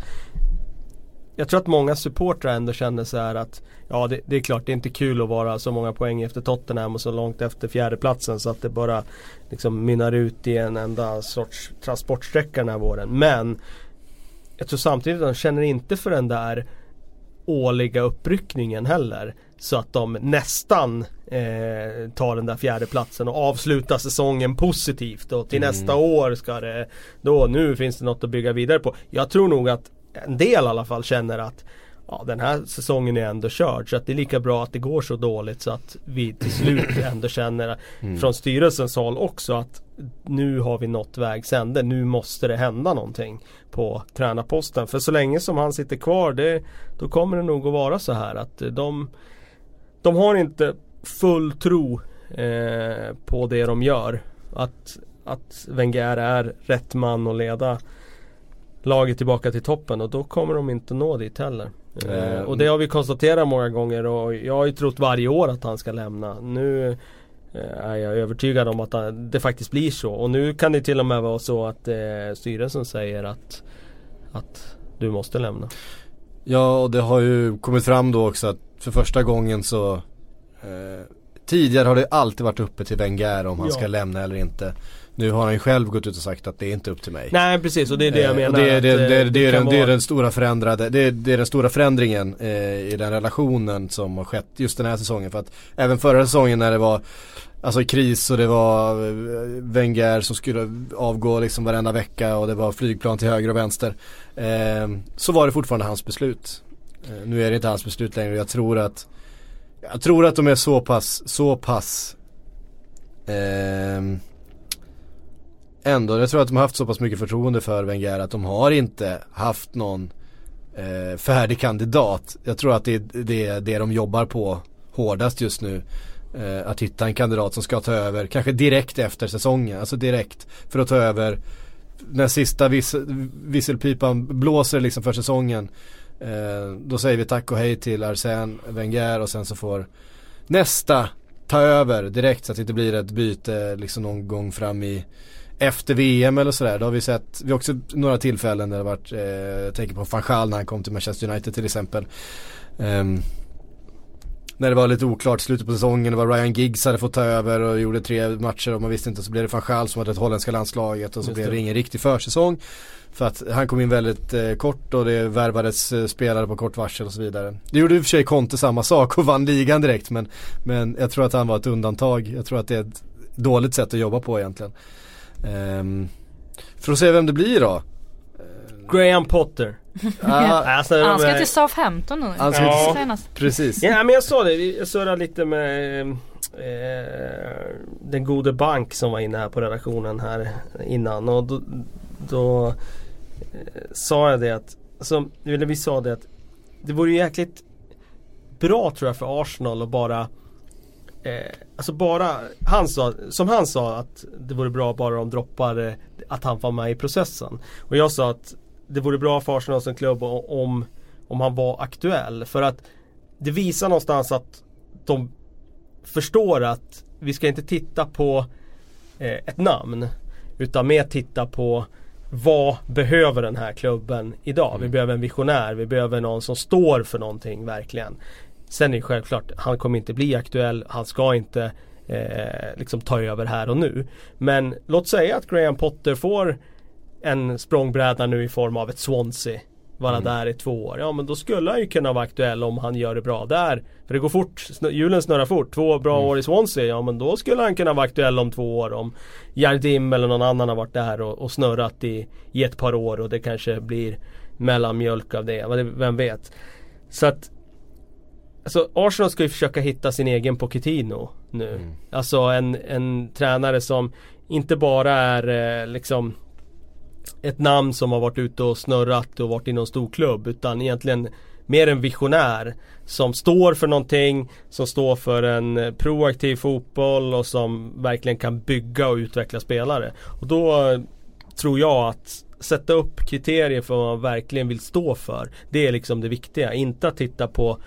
jag tror att många supportrar ändå känner så här att ja, det, det är klart, det är inte kul att vara så många poäng efter Tottenham och så långt efter fjärdeplatsen så att det bara liksom mynnar ut i en enda sorts transportsträcka den här våren. Men jag tror samtidigt att de känner inte för den där årliga uppryckningen heller, så att de nästan eh, tar den där fjärdeplatsen och avslutar säsongen positivt och till mm. nästa år ska det då, nu finns det något att bygga vidare på. Jag tror nog att en del i alla fall känner att ja, den här säsongen är ändå körd, så att det är lika bra att det går så dåligt så att vi till slut ändå känner mm. från styrelsens håll också att nu har vi nått vägs ände, nu måste det hända någonting på tränarposten. För så länge som han sitter kvar, det, då kommer det nog att vara så här att de, de har inte full tro eh, på det de gör. Att, att Wenger är rätt man att leda laget tillbaka till toppen, och då kommer de inte nå dit heller. Mm. Och det har vi konstaterat många gånger, och jag har ju trott varje år att han ska lämna. Nu är jag övertygad om att det faktiskt blir så, och nu kan det till och med vara så att eh, styrelsen säger att, att du måste lämna. Ja, och det har ju kommit fram då också att för första gången så eh, tidigare har det alltid varit uppe till Wenger om han ja. ska lämna eller inte. Nu har han ju själv gått ut och sagt att det är inte upp till mig. Nej, precis, och det är det jag menar. Eh, det, det, det, det, det, är den, vara... det är den stora förändrade, det är, det är den stora förändringen eh, i den relationen som har skett just den här säsongen. För att även förra säsongen när det var alltså kris och det var Wenger som skulle avgå liksom varenda vecka och det var flygplan till höger och vänster, eh, så var det fortfarande hans beslut. Eh, nu är det inte hans beslut längre. Jag tror att jag tror att de är så pass så pass eh, ändå, jag tror att de har haft så pass mycket förtroende för Wenger att de har inte haft någon eh, färdig kandidat. Jag tror att det är det, det de jobbar på hårdast just nu. Eh, att hitta en kandidat som ska ta över, kanske direkt efter säsongen. Alltså direkt för att ta över när sista vis, visselpipan blåser liksom för säsongen. Eh, då säger vi tack och hej till Arsène Wenger, och sen så får nästa ta över direkt så att det inte blir ett byte liksom någon gång fram i efter V M eller sådär. Då har vi sett, vi har också några tillfällen där det varit, eh, jag tänker på Van Gaal när han kom till Manchester United till exempel. Um, när det var lite oklart slutet på säsongen, det var Ryan Giggs hade fått ta över och gjorde tre matcher och man visste inte, så blev det Van Gaal som hade ett holländska landslaget och så blev det ingen riktig försäsong för att han kom in väldigt eh, kort och det värvades eh, spelare på kort varsel och så vidare. Det gjorde i och för sig Conte samma sak och vann ligan direkt, men, men jag tror att han var ett undantag. Jag tror att det är ett dåligt sätt att jobba på egentligen. Um, för att se vem det blir då. Graham Potter. ah, alltså, han ska till Southampton nu. Han ska ja, till, precis. Ja, men jag sa det, jag surrade lite med eh, den gode Bank som var inne här på redaktionen här innan, och då, då eh, sa jag det att alltså, eller vi sa det att det vore ju jäkligt bra tror jag för Arsenal att bara Eh, alltså bara, han sa, som han sa att det vore bra bara de droppar eh, att han var med i processen. Och jag sa att det vore bra för Arsenal som klubb om, om han var aktuell. För att det visar någonstans att de förstår att vi ska inte titta på eh, ett namn, utan mer titta på vad behöver den här klubben idag. Mm. Vi behöver en visionär, vi behöver någon som står för någonting verkligen. Sen är det självklart, han kommer inte bli aktuell, han ska inte eh, liksom ta över här och nu. Men låt säga att Graham Potter får en språngbräda nu i form av ett Swansea, vara mm. där i två år. Ja, men då skulle han ju kunna vara aktuell om han gör det bra där. För det går fort, snö, julen snurrar fort, två bra mm. år i Swansea, ja men då skulle han kunna vara aktuell om två år. Om Jardim eller någon annan har varit där och, och snurrat i, i ett par år och det kanske blir mellanmjölk av det, vem vet. Så att alltså Arsenal ska ju försöka hitta sin egen Pochettino nu. Mm. Alltså en, en tränare som inte bara är eh, liksom ett namn som har varit ute och snurrat och varit i någon stor klubb, utan egentligen mer en visionär som står för någonting, som står för en proaktiv fotboll och som verkligen kan bygga och utveckla spelare. Och då eh, tror jag att sätta upp kriterier för vad man verkligen vill stå för, det är liksom det viktiga. Inte att titta på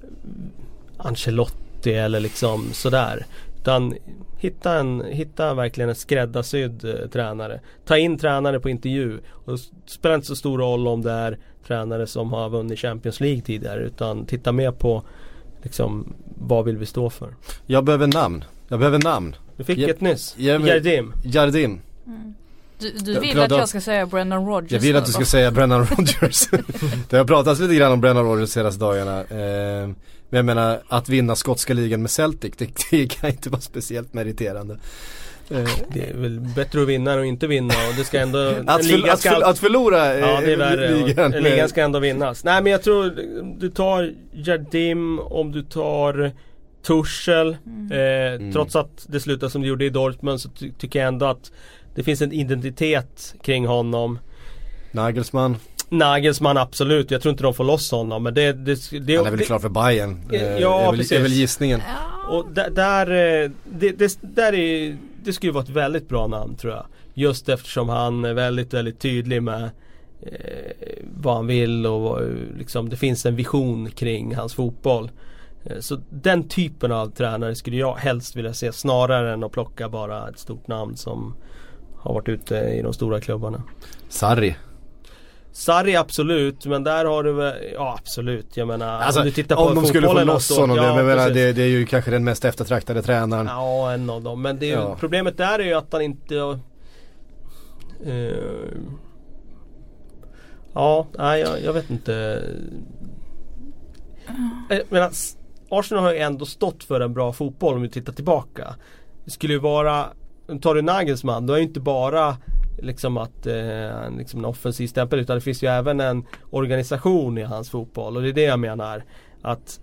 Ancelotti eller liksom sådär, utan hitta, en, hitta verkligen en skräddarsydd eh, tränare. Ta in tränare på intervju, och det spelar inte så stor roll om det är tränare som har vunnit Champions League tidigare, utan titta mer på liksom, vad vill vi stå för. Jag behöver namn. Jag behöver namn. Du fick jag, ett nyss. Jag, Jardim. Jardim. Mm. Du, du vill jag, att jag ska säga Brendan Rodgers. Jag vill att du ska säga Brendan Rodgers. Det har pratats lite grann om Brendan Rodgers de senaste dagarna. Eh, men jag menar, att vinna skotska ligan med Celtic, det, det kan inte vara speciellt meriterande. Det är väl bättre att vinna än att inte vinna, och det ska ändå att, för, att, för, att förlora eh, ja, det är värre, ligan. ligan ska ändå vinnas. Nej, men jag tror du tar Jardim, om du tar Tuchel, mm. Eh, mm. trots att det slutar som det gjorde i Dortmund, så ty- tycker jag ändå att det finns en identitet kring honom. Nagelsmann Nagelsmann, absolut. Jag tror inte de får loss honom, men det, det, det han är väl det, klar för Bayern. Ja, är, väl, är väl gissningen. Och där, där, det, det, där är, det skulle vara ett väldigt bra namn, tror jag. Just eftersom han är väldigt, väldigt tydlig med eh, vad han vill, och liksom, det finns en vision kring hans fotboll. Eh, så den typen av tränare skulle jag helst vilja se, snarare än att plocka bara ett stort namn som har varit ute i de stora klubbarna. Sarri. Sarri, absolut, men där har du väl, ja absolut, jag menar, alltså, om du tittar på om de skulle få loss honom, ja, men menar, det, det är ju kanske den mest eftertraktade tränaren. Ja, en av dem, men det är ju, ja. Problemet där är ju att han inte uh, ja, nej, jag, jag vet inte. Jag menar, Arsenal har ju ändå stått för en bra fotboll om vi tittar tillbaka. Det skulle ju vara, tar du Nagelsmann, då är ju inte bara liksom att eh, liksom en offensiv stämpel, utan det finns ju även en organisation i hans fotboll, och det är det jag menar, att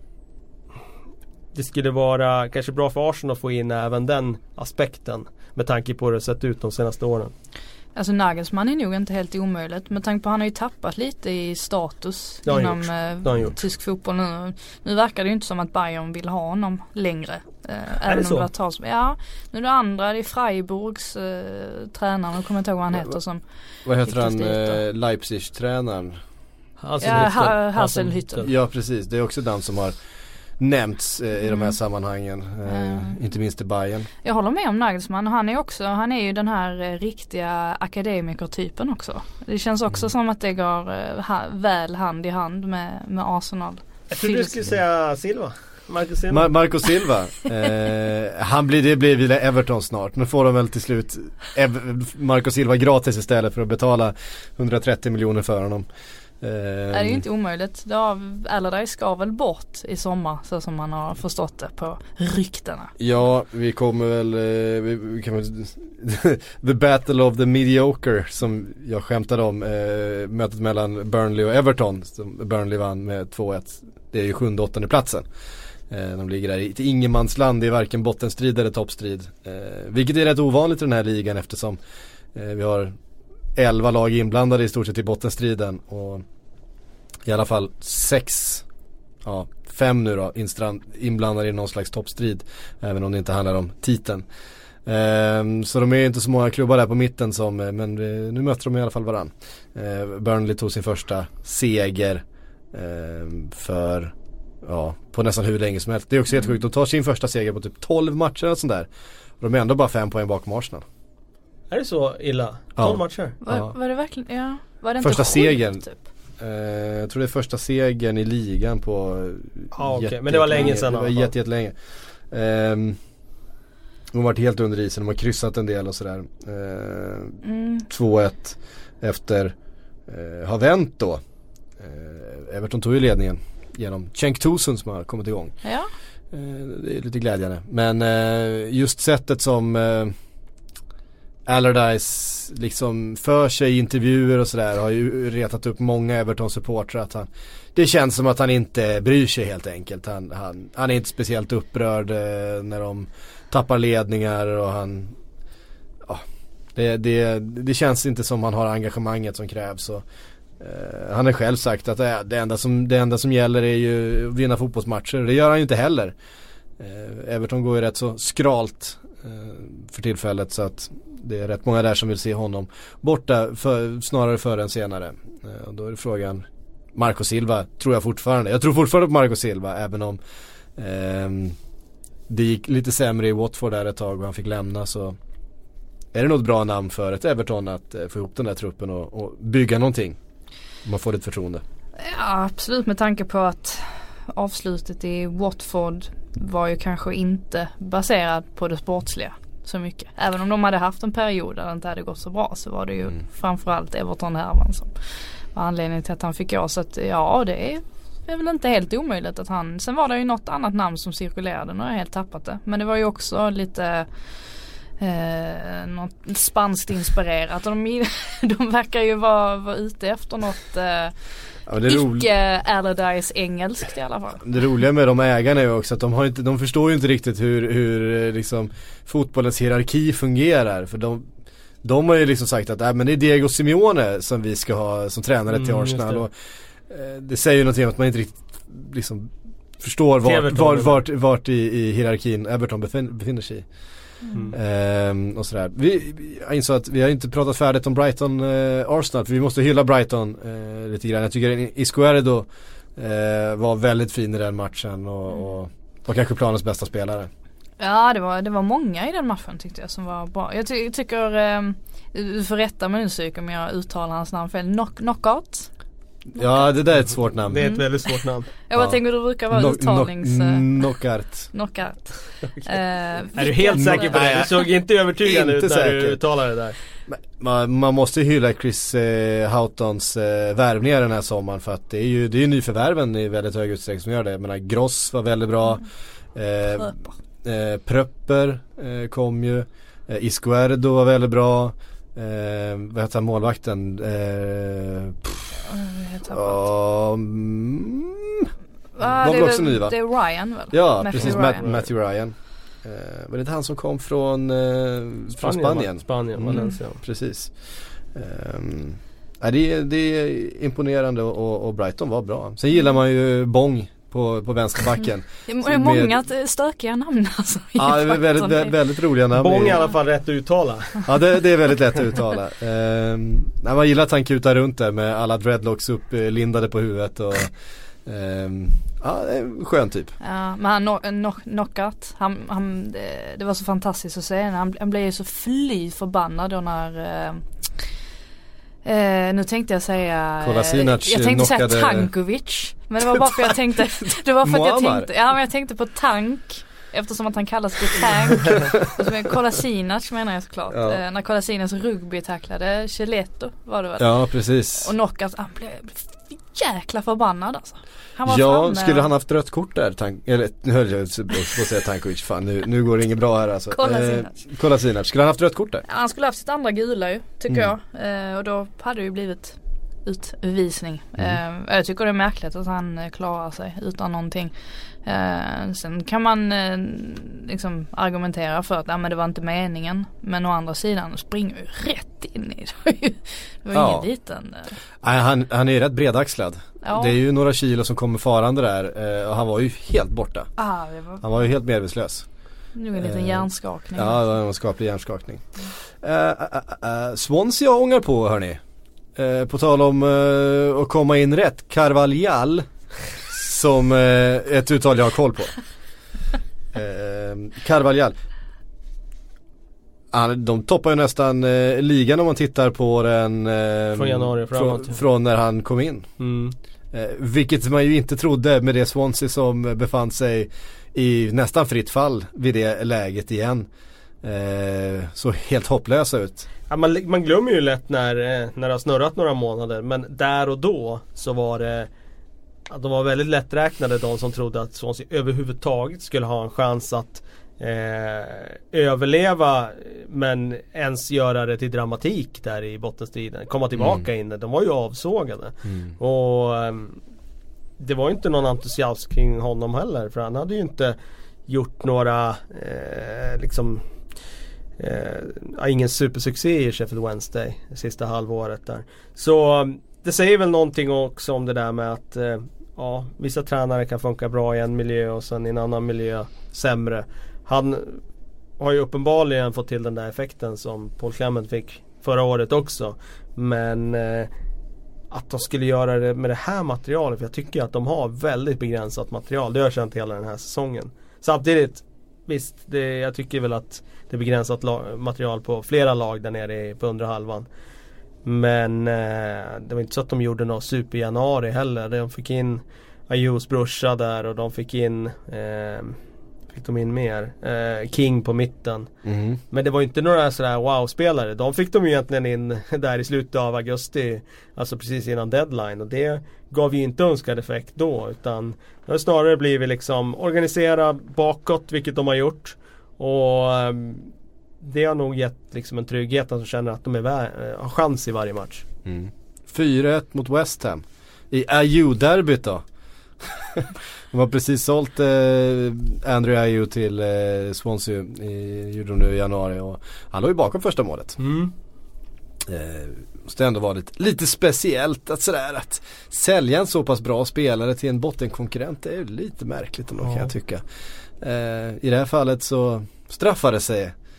det skulle vara kanske bra för Arsenal att få in även den aspekten med tanke på hur det sett ut de senaste åren. Alltså Nagelsmann är nog inte helt omöjligt, med tanke på att han har ju tappat lite i status inom eh, tysk fotboll nu. Nu verkar det ju inte som att Bayern vill ha honom längre. Eh, är det så? Det tas, ja, nu är det andra, det är Freiburgs eh, tränaren, jag kommer inte ihåg vad han heter som. Vad heter han, eh, Leipzig-tränaren? Ja, ha, Hasselhütten. Ja, precis, det är också den som har nämnts eh, i mm. de här sammanhangen, eh, mm. inte minst i Bayern. Jag håller med om Nagelsmann, han är också, han är ju den här eh, riktiga akademikertypen också. Det känns också mm. som att det går eh, ha, väl hand i hand med, med Arsenal. Jag tror du skulle säga Silva. Marco Silva. Mar- Marco Silva. eh, han blir, det blir väl Everton snart, men får de väl till slut Ev- Marco Silva gratis istället för att betala hundratrettio miljoner för honom. Det är ju inte omöjligt. Allardyce ska väl bort i sommar, så som man har förstått det på ryktena. Ja, vi kommer väl eh, vi, vi kan väl The Battle of the Mediocre, som jag skämtade om, eh, mötet mellan Burnley och Everton, som Burnley vann med två ett. Det är ju sjunde åttonde platsen. Eh, de ligger där i ett ingenmansland, i varken bottenstrid eller toppstrid, eh, vilket är rätt ovanligt i den här ligan, eftersom eh, vi har elva lag inblandade i stort sett i bottenstriden, och i alla fall sex, ja fem nu då, instrand, inblandade i någon slags toppstrid, även om det inte handlar om titeln. Ehm, så de är inte så många klubbar där på mitten som, men nu möter de i alla fall varann. Ehm, Burnley tog sin första seger ehm, för, ja, på nästan hur länge som helst. Det är också helt sjukt, de tar sin första seger på typ tolv matcher och sånt där. Och de är ändå bara fem poäng bakom Arsenal. Är det så illa? tolv ja. matcher? Var, ja. var det verkligen, ja. Var det första inte segern typ? Uh, jag tror det är första segern i ligan på ah, okay. Men det var länge sedan. Det var jätte, jätte länge. Um, de har varit helt under isen, de har kryssat en del och sådär. Uh, mm. två ett efter uh, har vänt då. Uh, Everton tog ju ledningen genom Cenk Tosun som har kommit igång. Ja. Uh, det är lite glädjande. Men uh, just sättet som uh, Allardyce liksom för sig i intervjuer och sådär har ju retat upp många Everton-supportrar, att han, det känns som att han inte bryr sig helt enkelt. Han, han, han är inte speciellt upprörd eh, när de tappar ledningar, och han ja, det, det, det känns inte som han har engagemanget som krävs, och, eh, han har själv sagt att det, det, enda som, det enda som gäller är ju att vinna fotbollsmatcher. Det gör han ju inte heller. eh, Everton går ju rätt så skralt eh, för tillfället, så att det är rätt många där som vill se honom borta för, snarare förr än senare. Eh, och då är det frågan, Marco Silva tror jag fortfarande. Jag tror fortfarande på Marco Silva, även om eh, det gick lite sämre i Watford där ett tag och han fick lämna, så är det nog ett bra namn för ett Everton att eh, få ihop den där truppen och, och bygga någonting. Om man får lite förtroende. Ja, absolut, med tanke på att avslutet i Watford var ju kanske inte baserad på det sportsliga så mycket. Även om de hade haft en period där det inte hade gått så bra, så var det ju mm. framförallt Everton-härvan som var anledningen till att han fick gå. Så att ja, det är, det är väl inte helt omöjligt att han... Sen var det ju något annat namn som cirkulerade, och jag har helt tappat det. Men det var ju också lite Eh, något spanskt inspirerat och de, de verkar ju vara, vara ute efter något eh, ja, icke Allardyce engelskt i alla fall. Det roliga med de ägarna är ju också att de, har inte, de förstår ju inte riktigt hur, hur liksom, fotbollens hierarki fungerar, för de, de har ju liksom sagt att äh, men det är Diego Simeone som vi ska ha som tränare mm, till Arsenal och eh, det säger ju någonting om att man inte riktigt liksom förstår vart, vart, vart, vart i, i hierarkin Everton befin, befinner sig i. Mm. Ehm, och sådär. Vi, jag insåg att vi har inte pratat färdigt om Brighton eh, Arsenal, för vi måste hylla Brighton eh, lite grann. Jag tycker Iscuero eh, var väldigt fin i den matchen och, och var kanske planens bästa spelare. Ja, det var, det var många i den matchen tyckte jag som var bra. Jag, ty- jag tycker eh, du får rätta mig nu Psyk om jag uttalar hans namn fel. Knock, knockout? Ja, det där är ett svårt namn. Det är ett väldigt svårt namn. Jag bara ja. tänker att det brukar vara no- uttalnings... No- knockout. Knockout. Okay. Uh, är du helt säker på det? Du såg inte övertygande ut när du uttalade det där. Man, man måste hylla Chris eh, Houghtons eh, värvningar den här sommaren, för att det är ju, det är ju nyförvärven i väldigt hög utsträckning som gör det. Jag menar, Gross var väldigt bra. Eh, eh, Pröpper eh, kom ju. Eh, Iscuero var väldigt bra. Eh, vad heter han, målvakten? Eh, um, ah, var väl också ny, va? Det är Ryan väl? Ja, Matthew precis, Ryan. Matt, Matthew Ryan. Eh, var det inte han som kom från, eh, från Spanien? Spanien, Spanien mm, Valencia. Precis. Um, ja, det, är, det är imponerande och, och Brighton var bra. Sen gillar man ju Bong på, på vänsterbacken. Det är många med, stökiga namn alltså. Ja, det är väldigt, väldigt, väldigt roliga namn. Bong i alla fall rätt att uttala. Ja, det, det är väldigt lätt att uttala. Um, nej, man gillar att han kutar runt där med alla dreadlocks upplindade på huvudet och um, ja, det är en skön typ. Ja, men han no, no, knockout han, han, det, det var så fantastiskt att se. Han, han blev ju så fly förbannad då när uh, Uh, nu tänkte jag säga Kolasinac jag tänkte knockade... säga Tankovic, men det var bara för jag tänkte det var för att jag tänkte ja men jag tänkte på Tank eftersom att han kallas för Tank. Kolasinac menar jag såklart. Ja. Uh, när Kolasinac rugby tacklade Cheletto var det väl? Ja, precis. Och knockat, han blev jäkla förbannad alltså. Han var ja, framme. skulle han haft rött kort där? Tank, eller nu höll jag på att säga Tankovic, fan nu, nu går det inget bra här alltså. Kolasinac. Eh, Kolasinac, skulle han haft rött kort där? Ja, han skulle haft sitt andra gula ju, tycker mm. jag. Eh, och då hade det ju blivit utvisning. Mm. Eh, jag tycker det är märkligt att han eh, klarar sig utan någonting. Eh, sen kan man eh, liksom argumentera för att ah, men det var inte meningen. Men å andra sidan springer ju rätt in i det. Det var ja. ingen liten. Eh. Nej, han, han är rätt bredaxlad. Ja. Det är ju några kilo som kommer farande där. Eh, och han var ju helt borta. Ah, det var... Han var ju helt medvetslös. Nu en liten eh, hjärnskakning. Ja, det var en skaplig hjärnskakning. Mm. Uh, uh, uh, Swansea ångar på, hörni. Uh, på tal om uh, att komma in rätt. Carvalhal, som uh, ett uttal jag har koll på. Uh, Carvalhal. Uh, de toppar ju nästan uh, ligan om man tittar på den uh, från januari framåt. Från, från när han kom in. Mm. Uh, vilket man ju inte trodde med det Swansea som befann sig i nästan fritt fall vid det läget igen. Eh, så helt hopplösa ut. Ja, man, man glömmer ju lätt när, när det har snurrat några månader. Men där och då så var det att de var väldigt lätträknade, de som trodde att Swansea överhuvudtaget skulle ha en chans att eh, överleva, men ens göra det till dramatik där i bottenstriden. Komma tillbaka mm. in. De var ju avsågade. Mm. Och eh, det var ju inte någon entusiasm kring honom heller, för han hade ju inte gjort några eh, liksom eh, ingen supersuccé i Sheffield Wednesday det sista halvåret där. Så det säger väl någonting också om det där med att eh, ja, vissa tränare kan funka bra i en miljö och sen i en annan miljö sämre. Han har ju uppenbarligen fått till den där effekten som Paul Clement fick förra året också, men eh, att de skulle göra det med det här materialet, för jag tycker att de har väldigt begränsat material. Det har jag känt hela den här säsongen. Samtidigt, visst, det, jag tycker väl att det är begränsat lag, material på flera lag där nere på undre halvan. Men eh, det var inte så att de gjorde något super januari heller. De fick in Ayus brorsa där och de fick in eh, fick de in mer eh, King på mitten. Mm. Men det var inte några sådär wow-spelare. De fick de ju egentligen in där i slutet av augusti, alltså precis innan deadline, och det gav ju inte önskad effekt då, utan det har snarare blivit liksom organisera bakåt, vilket de har gjort, och um, det har nog gett liksom en trygghet att de känner att de är vä- har chans i varje match. Mm. fyra ett mot West Ham i Ayew-derbyt då. De har precis sålt eh, Andrew Ayew till eh, Swansea i, gjorde de nu i januari, och han låg ju bakom första målet. Mm. Eh, måste ändå vara lite, lite speciellt att sådär att sälja en så pass bra spelare till en bottenkonkurrent, det är lite märkligt ändå, ja. Kan jag tycka. Eh, i det här fallet så straffade sig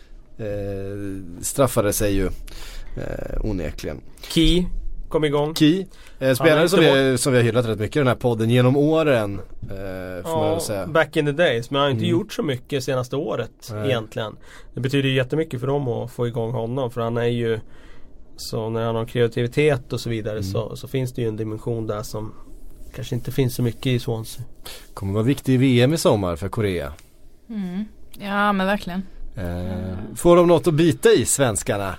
eh, straffade sig ju eh, onekligen. Key kom igång. Key, eh, spelare som vi, som vi har hyllat rätt mycket i den här podden genom åren, eh, får ja, man väl säga. Back in the days, men han har inte Mm. gjort så mycket senaste året. Nej. Egentligen. Det betyder ju jättemycket för dem att få igång honom, för han är ju, så när han har kreativitet och så vidare, mm. så, så finns det ju en dimension där som kanske inte finns så mycket i Swansea. Kommer vara viktig i V M i sommar för Korea. Mm. Ja, men verkligen. Eh, får de något att bita i, svenskarna?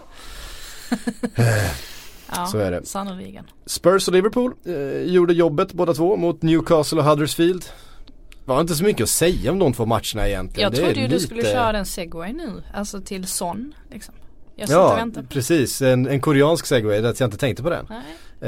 eh, ja, så är det. Sannoliken. Spurs och Liverpool eh, gjorde jobbet båda två mot Newcastle och Huddersfield. Var inte så mycket att säga om de två matcherna egentligen. Jag det trodde är ju lite... du skulle köra en segway nu, alltså till Son liksom. Jag ja, precis. En, en koreansk segway, att jag inte tänkte på den.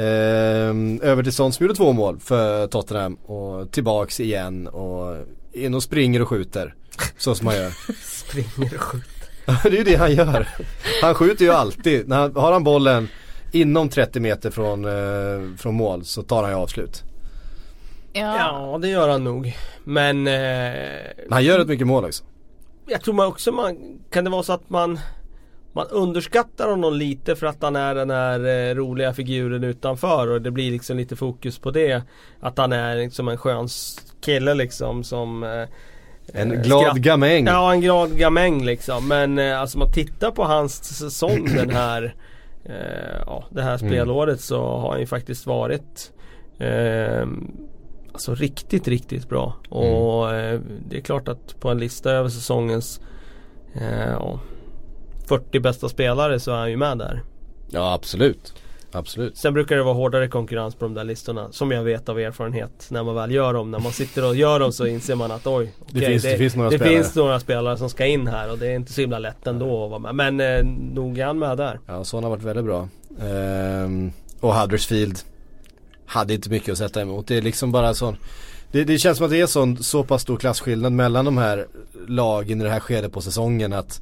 Eh, över till Son som gjorde två mål för Tottenham och tillbaks igen och in och springer och skjuter. Så som man gör. Springer och skjuter. Det är ju det han gör. Han skjuter ju alltid. När han, har han bollen inom trettio meter från, eh, från mål, så tar han ju avslut. Ja, ja det gör han nog. Men eh, han gör ett mycket mål också. Jag tror man också man, kan det vara så att man Man underskattar honom lite för att han är den här eh, roliga figuren utanför, och det blir liksom lite fokus på det. Att han är liksom en skön kille liksom som eh, en glad skratt. gamäng. Ja, en glad gamäng liksom. Men eh, alltså man tittar på hans säsong den här eh, ja, det här spelåret, mm. så har han ju faktiskt varit eh, alltså riktigt, riktigt bra. Mm. Och eh, det är klart att på en lista över säsongens eh, ja, fyrtio bästa spelare så är han ju med där. Ja, absolut. Absolut. Sen brukar det vara hårdare konkurrens på de där listorna, som jag vet av erfarenhet när man väl gör dem. När man sitter och gör dem så inser man att oj, okay, det, finns, det, det, finns, några det spelare. finns några spelare som ska in här, och det är inte så himla lätt ändå att vara med. Men eh, nog är han med där. Ja, så han har varit väldigt bra. Ehm, och Huddersfield hade inte mycket att sätta emot. Det är liksom bara sån det, det känns som att det är sån, så pass stor klasskillnad mellan de här lagen i det här skedet på säsongen att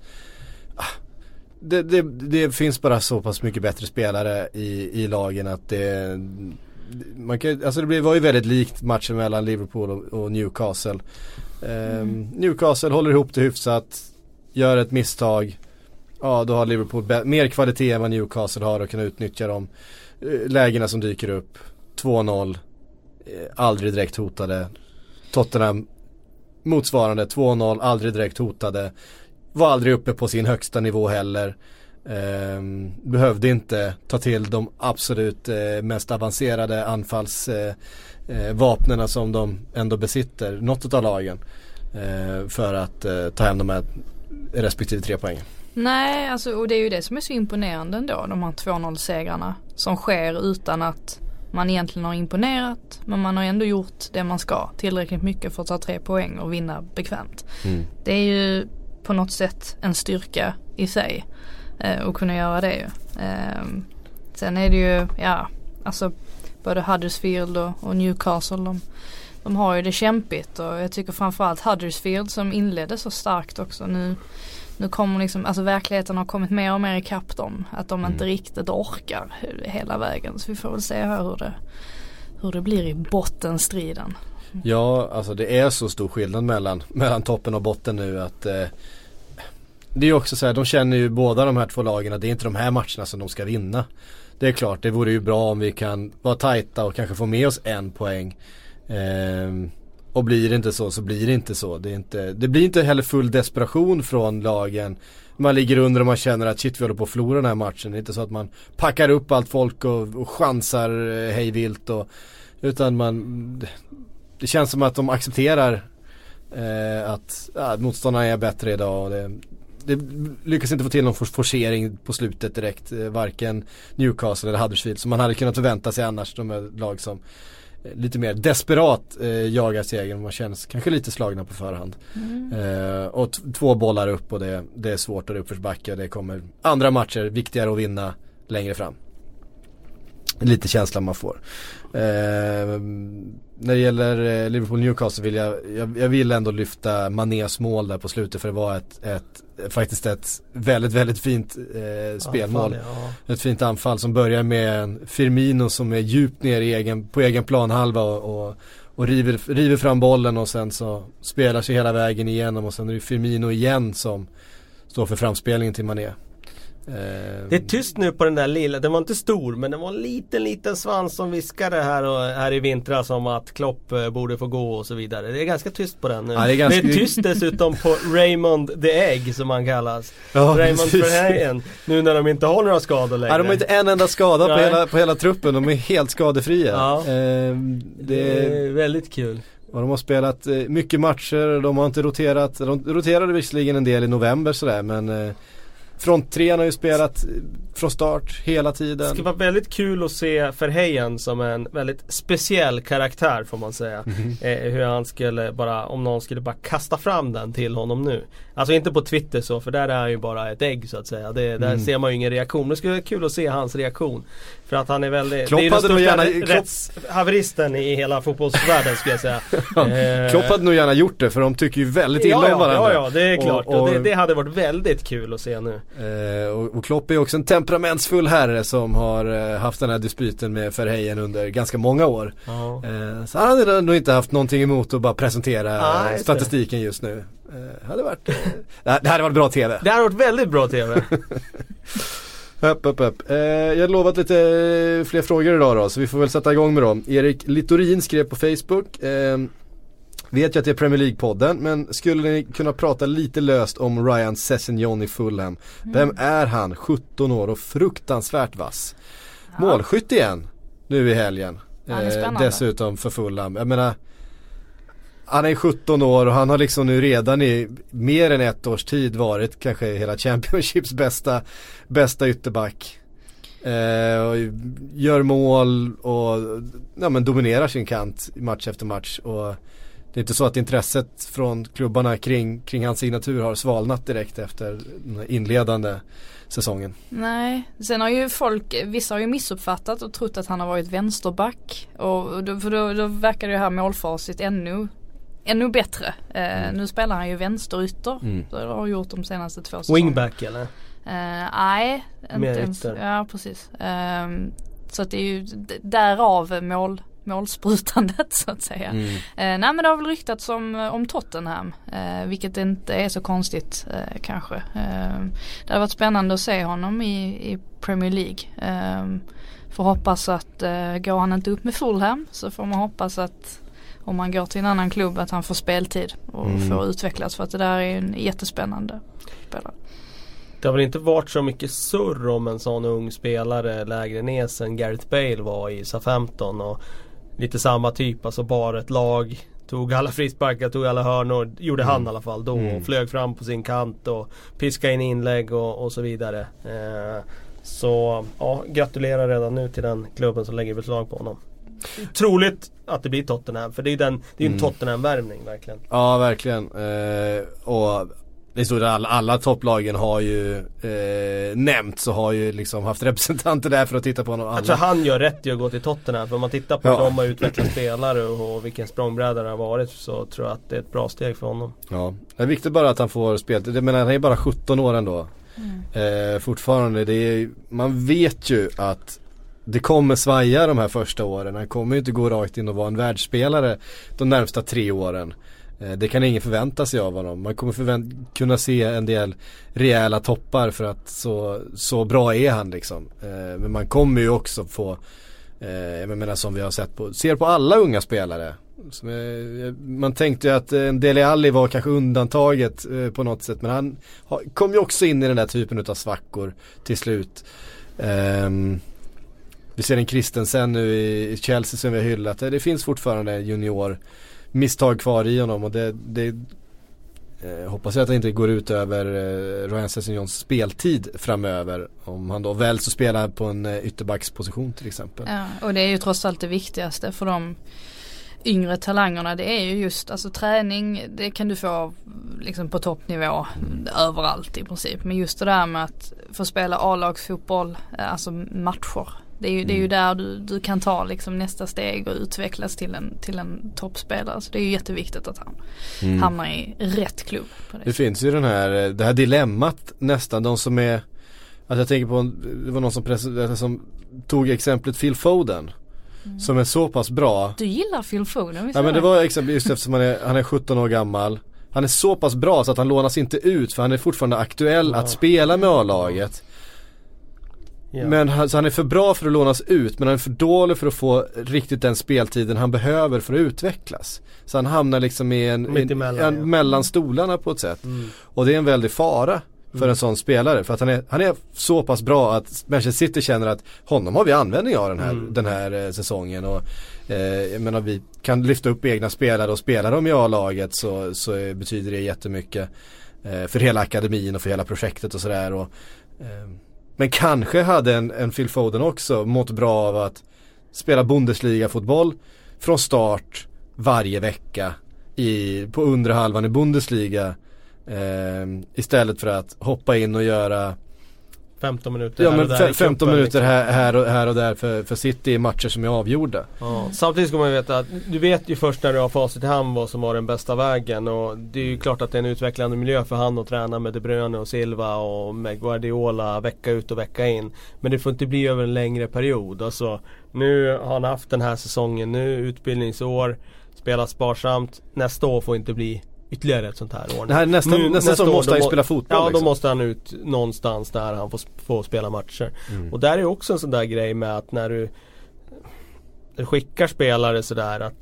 Det, det, det finns bara så pass mycket bättre spelare i, i lagen att det, man kan, alltså det var ju väldigt likt matchen mellan Liverpool och, och Newcastle. Mm. Um, Newcastle håller ihop det hyfsat, gör ett misstag, ja då har Liverpool be- mer kvalitet än vad Newcastle har och kan utnyttja de uh, lägena som dyker upp. två noll, uh, aldrig direkt hotade. Tottenham motsvarande, två noll, aldrig direkt hotade. Var aldrig uppe på sin högsta nivå heller. Eh, behövde inte ta till de absolut eh, mest avancerade anfallsvapnen eh, eh, som de ändå besitter, något av lagen, eh, för att eh, ta hem de här respektive tre poängen. Nej, alltså, och det är ju det som är så imponerande ändå, de här två noll-segrarna som sker utan att man egentligen har imponerat, men man har ändå gjort det man ska tillräckligt mycket för att ta tre poäng och vinna bekvämt. Mm. Det är ju på något sätt en styrka i sig eh, att kunna göra det ju. Eh, sen är det ju, ja, alltså både Huddersfield och, och Newcastle, de, de har ju det kämpigt, och jag tycker framförallt Huddersfield som inledde så starkt också. Nu, nu kommer liksom, alltså verkligheten har kommit mer och mer ikapp dem, att de mm. inte riktigt orkar hela vägen, så vi får väl se här hur det, hur det blir i bottenstriden. Ja, alltså det är så stor skillnad mellan, mellan toppen och botten nu att eh, det är också så här, de känner ju båda de här två lagen att det är inte de här matcherna som de ska vinna. Det är klart, det vore ju bra om vi kan vara tajta och kanske få med oss en poäng. Eh, och blir det inte så så blir det inte så. Det, är inte, det blir inte heller full desperation från lagen. Man ligger under och man känner att shit, vi håller på att förlora den här matchen. Det är inte så att man packar upp allt folk och, och chansar eh, hejvilt och, utan man... Det känns som att de accepterar eh, att ja, motståndarna är bättre idag, och det, det lyckas inte få till någon forcering på slutet direkt, eh, varken Newcastle eller Huddersfield som man hade kunnat förvänta sig annars, de är lag som lite mer desperat eh, jagar segern. Man känns kanske lite slagna på förhand. Mm. Eh, och t- två bollar upp och det, det är svårt att uppförsbacka. Det kommer andra matcher viktigare att vinna längre fram. Lite känslan man får. Eh, när det gäller eh, Liverpool-Newcastle vill jag, jag, jag vill ändå lyfta Manés mål där på slutet, för det var ett, ett faktiskt ett väldigt, väldigt fint eh, spelmål. Anfall, ja. Ett fint anfall som börjar med en Firmino som är djupt ner i egen, på egen planhalva och, och, och river, river fram bollen, och sen så spelar sig hela vägen igenom, och sen är det Firmino igen som står för framspelningen till Mané. Det är tyst nu på den där lilla, den var inte stor, men det var en liten liten svans som viskade här och här i vintras om att Klopp eh, borde få gå och så vidare. Det är ganska tyst på den nu. Ja, det, är ganska... det är tyst dessutom på Raymond the Egg som han kallas. Ja, Raymond Verheyen, nu när de inte har några skador längre. Ja, de har inte en enda skada på hela, på hela truppen, de är helt skadefria. Ja, eh, det... det är väldigt kul. Och de har spelat eh, mycket matcher, de har inte roterat, de roterade visserligen en del i november sådär, men eh, fronttrean har ju spelat från start hela tiden. Det ska vara väldigt kul att se Verheyen som en väldigt speciell karaktär, får man säga. Mm-hmm. Eh, hur han skulle bara, om någon skulle bara kasta fram den till honom nu. Alltså inte på Twitter så, för där är han ju bara ett ägg så att säga. Det, där mm. ser man ju ingen reaktion. Det skulle vara kul att se hans reaktion. För att han är väldigt... Klopp det är hade nog gärna... rättshaveristen i hela fotbollsvärlden skulle jag säga. eh, Klopp hade nog gärna gjort det, för de tycker ju väldigt illa ja, ja, om varandra. Ja, ja, det är klart. Och, och, och det, det hade varit väldigt kul att se nu. Eh, och, och Klopp är också en temperamentsfull herre som har eh, haft den här dispyten med Verheyen under ganska många år. Ja. Eh, så han hade nog inte haft någonting emot att bara presentera ah, eh, statistiken just nu. Eh, hade varit, eh, det hade varit bra tv. Det hade varit väldigt bra tv. Upp, upp, upp. Eh, jag har lovat lite eh, fler frågor idag då, så vi får väl sätta igång med dem. Erik Littorin skrev på Facebook, eh, vet jag att det är Premier League-podden, men skulle ni kunna prata lite löst om Ryan Sessegnon i Fulham? Mm. Vem är han? sjutton år och fruktansvärt vass. Ja. Målskytt igen nu i helgen. Eh, dessutom för Fulham. Jag menar, han är sjutton år och han har liksom nu redan i mer än ett års tid varit kanske hela Championships bästa, bästa ytterback. Eh, och gör mål och ja, men dominerar sin kant match efter match. Och det är inte så att intresset från klubbarna kring, kring hans signatur har svalnat direkt efter den inledande säsongen. Nej, sen har ju folk, vissa har ju missuppfattat och trott att han har varit vänsterback. Och då, för då, då verkar det här målfacit ännu Ännu bättre. Eh, mm. Nu spelar han ju vänsterytter. Mm. Det har han gjort de senaste två säsongerna. Wingback eller? Eh, nej, inte ens. Ja, precis. Eh, så att det är ju d- därav mål, målsprutandet så att säga. Mm. Eh, nej, men det har väl ryktats om, om Tottenham. Eh, vilket inte är så konstigt eh, kanske. Eh, det har varit spännande att se honom i, i Premier League. Eh, får hoppas att eh, går han inte upp med Fulham, så får man hoppas att om man går till en annan klubb att han får speltid och mm. får utvecklas, för att det där är en jättespännande spelare. Det har väl inte varit så mycket surr om en sån ung spelare lägre ner sen Gareth Bale var i Southampton, och lite samma typ, alltså bara ett lag, tog alla frisparkar, tog alla hörnor, gjorde mm. han i alla fall då mm. och flög fram på sin kant och piskade in inlägg och, och så vidare. Eh, så ja, gratulerar redan nu till den klubben som lägger beslag på honom. Troligt att det blir Tottenham, för det är ju den, det är en mm. Tottenham-värvning verkligen. Ja, verkligen. Eh, och det är så att alla, alla topplagen har ju eh, nämnt, så har ju liksom haft representanter där för att titta på honom. Jag tror han gör rätt i att gå till Tottenham, för om man tittar på ja. hur de har utvecklat spelare och, och vilken språngbräda det har varit, så tror jag att det är ett bra steg för honom. Ja, det är viktigt bara att han får spel. Jag menar, han är bara sjutton år ändå. Mm. Eh, fortfarande, det är, man vet ju att det kommer svaja de här första åren. Han kommer ju inte gå rakt in och vara en världsspelare de närmsta tre åren. Eh, det kan ingen förvänta sig av honom. Man kommer förvänt- kunna se en del rejäla toppar, för att så, så bra är han liksom. Eh, men man kommer ju också få, eh, jag menar som vi har sett på, ser på alla unga spelare. Som är, man tänkte ju att en Dele Alli var kanske undantaget eh, på något sätt, men han har, kom ju också in i den där typen av svackor till slut. Ehm Vi ser en Christensen nu i Chelsea som vi har hyllat. Det finns fortfarande junior misstag kvar i honom, och det, det eh, hoppas jag att det inte går ut över eh, Ryan Sessegnons speltid framöver. Om han då väljs att spela på en eh, ytterbacksposition till exempel. Ja, och det är ju trots allt det viktigaste för de yngre talangerna. Det är ju just alltså träning, det kan du få liksom på toppnivå mm. överallt i princip. Men just det där med att få spela A-lagsfotboll, alltså matcher. Det är ju, mm. det är ju där du, du kan ta liksom nästa steg och utvecklas till en, till en toppspelare. Så det är ju jätteviktigt att han mm. hamnar i rätt klubb. På det det finns ju den här, det här dilemmat nästan, de som är, att jag tänker på, det var någon som, press, som tog exemplet Phil Foden. Mm. Som är så pass bra. Du gillar Phil Foden? Ja, men det var exempel just eftersom han är, han är sjutton år gammal. Han är så pass bra så att han lånas inte ut, för han är fortfarande aktuell ja. att spela med A-laget. Ja. Men han, så han är för bra för att lånas ut, men han är för dålig för att få riktigt den speltiden han behöver för att utvecklas. Så han hamnar liksom i en, en, emellan, en ja. mellan stolarna på ett sätt. Mm. Och det är en väldig fara för mm. en sån spelare, för att han är, han är så pass bra att Manchester City känner att honom har vi användning av den här, mm. den här eh, säsongen. Och eh, jag menar, vi kan lyfta upp egna spelare och spela dem i A-laget, så, så eh, betyder det jättemycket eh, för hela akademin och för hela projektet och sådär. Och eh, men kanske hade en, en Phil Foden också mått bra av att spela Bundesliga-fotboll från start varje vecka i, på undre halvan i Bundesliga, eh, istället för att hoppa in och göra femton minuter ja, här men och där femton kuppen, minuter liksom. här, här, och, här och där för, för City i matcher som är avgjorda. Ja. Samtidigt ska man ju veta att du vet ju först när du har facit i hand vad som var den bästa vägen, och det är ju klart att det är en utvecklande miljö för han att träna med De Bruyne och Silva och med Guardiola vecka ut och vecka in, men det får inte bli över en längre period. Alltså, nu har han haft den här säsongen, nu utbildningsår, spelat sparsamt, nästa år får inte bli ytterligare ett sånt här år. Nej, nästa, nu, nästa, nästa säsong måste han ju spela fotboll. Ja, liksom. Då måste han ut någonstans där han får, får spela matcher. Mm. Och där är också en sån där grej med att när du, du skickar spelare sådär, att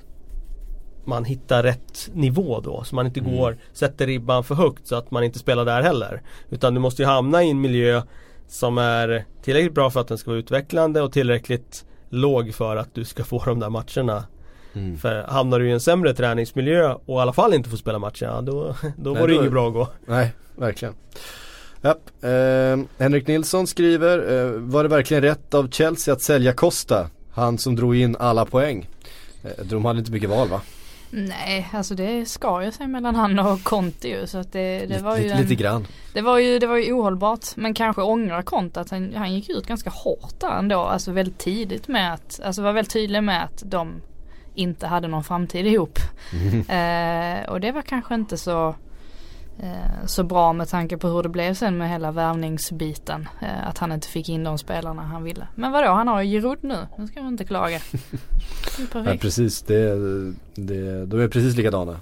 man hittar rätt nivå då, så man inte mm. går, sätter ribban för högt så att man inte spelar där heller. Utan du måste ju hamna i en miljö som är tillräckligt bra för att den ska vara utvecklande och tillräckligt låg för att du ska få de där matcherna. Mm. För hamnar du i en sämre träningsmiljö och i alla fall inte får spela matcher, då, då Nej, var det då, inget bra att gå. Nej, verkligen. Japp. Eh, Henrik Nilsson skriver, eh, var det verkligen rätt av Chelsea att sälja Costa? Han som drog in alla poäng. Eh, de hade inte mycket val, va? Nej, alltså det skar ju sig mellan han och Conte ju, så att det, det lite, var ju lite, en, lite grann. Det var ju, det var ju ohållbart, men kanske ångrar Conte att han, han gick ut ganska hårt där ändå, alltså väldigt tidigt med att, alltså var väldigt tydlig med att de inte hade någon framtid ihop. Mm. Eh, och det var kanske inte så eh, så bra med tanke på hur det blev sen med hela värvningsbiten. Eh, att han inte fick in de spelarna han ville. Men vadå, han har ju Giroud nu. Nu ska man inte klaga. Ja, precis. Det, det, de är precis likadana.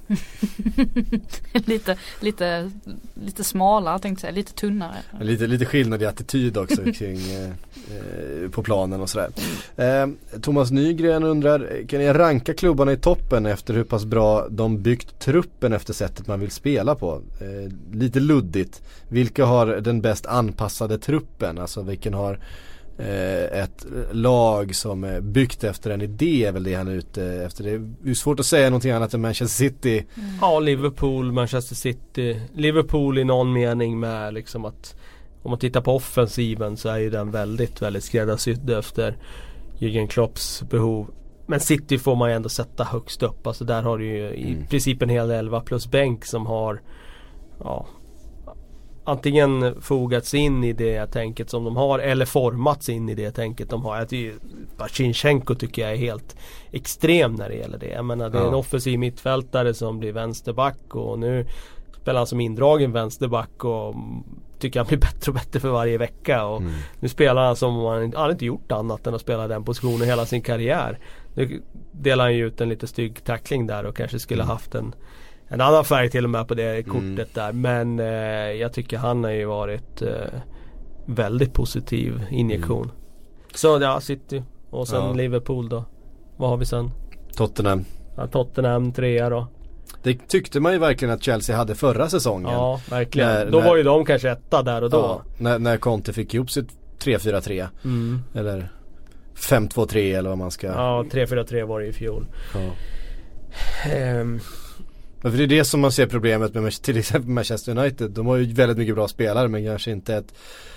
lite, lite, lite smalare tänkte jag säga. Lite tunnare. Lite, lite skillnad i attityd också kring, eh, på planen och sådär. Eh, Thomas Nygren undrar, kan ni ranka klubbarna i toppen efter hur pass bra de byggt truppen efter sättet man vill spela på? Eh, lite luddigt. Vilka har den bäst anpassade truppen? Alltså vilken har ett lag som är byggt efter en idé, är väl det han är ute efter. Det är ju svårt att säga någonting annat än Manchester City. Mm. Ja, Liverpool, Manchester City. Liverpool i någon mening med liksom att om man tittar på offensiven så är ju den väldigt, väldigt skräddarsydd efter Jürgen Klopps behov. Men City får man ju ändå sätta högst upp. Alltså där har du ju i mm. princip en hel elva plus bänk som har ja antingen fogats in i det tänket som de har eller formats in i det tänket de har. Zinchenko tycker jag är helt extrem när det gäller det. Jag menar, det är en offensiv mittfältare som blir vänsterback och nu spelar han som indragen vänsterback och tycker han blir bättre och bättre för varje vecka och mm. nu spelar han som han, han har inte gjort annat än att spela den positionen hela sin karriär. Nu delar han ju ut en lite stygg tackling där och kanske skulle mm. haft en En annan färg till och med på det kortet mm. där. Men eh, jag tycker han har ju varit eh, väldigt positiv injektion. Mm. Så ja, City. Och sen ja. Liverpool då. Vad har vi sen? Tottenham. Ja, Tottenham, trea då. Det tyckte man ju verkligen att Chelsea hade förra säsongen. Ja, verkligen. När, då när, var ju de kanske etta där och då. Ja, när, när Conte fick ihop sitt tre fyra tre. Mm. Eller fem två tre eller vad man ska... Ja, tre fyra tre var det i fjol. Ja. Ehm. Men för det är det som man ser problemet med till exempel Manchester United. De har ju väldigt mycket bra spelare men kanske inte ett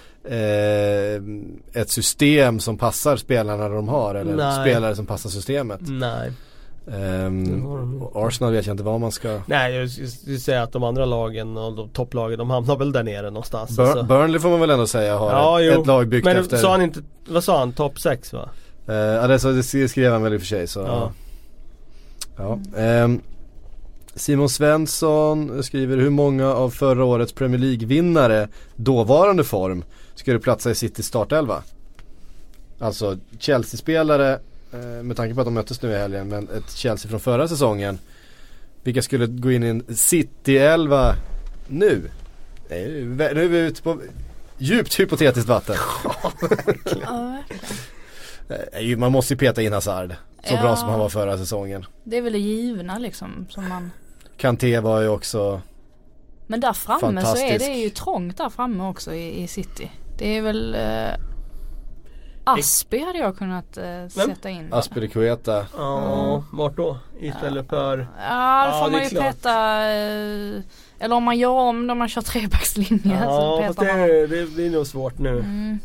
eh, ett system som passar spelarna de har eller Nej. spelare som passar systemet. Nej. Um, Arsenal vet jag inte vad man ska. Nej, jag skulle säga att de andra lagen och de topplagen, de hamnar väl där nere någonstans. Bur- alltså. Burnley får man väl ändå säga har ja, ett, ett lag byggt men efter. Men sa han inte, vad sa han, topp sex va? Uh, ja det, så, det skrev han väl i och för sig så. Ja. Ja. Um, Simon Svensson skriver: hur många av förra årets Premier League-vinnare dåvarande form skulle platsa i City startelva? Alltså Chelsea-spelare med tanke på att de möttes nu i helgen, men ett Chelsea från förra säsongen, vilka skulle gå in i en City-elva nu? Nej, nu är vi ute på djupt hypotetiskt vatten. Ja, man måste ju peta in Hazard så ja, bra som han var förra säsongen. Det är väl det givna liksom som man... Kanté var ju också men där framme så är det ju trångt där framme också i, i City. Det är väl eh, Aspi hade jag kunnat eh, sätta in. Aspilicueta. Ja, mm. Vart då? Istället för... Ja, då får ja, man ju klart. peta... Eh, eller om man gör om när man kör trebackslinje. Ja, så det, man. det blir nog svårt nu. Mm.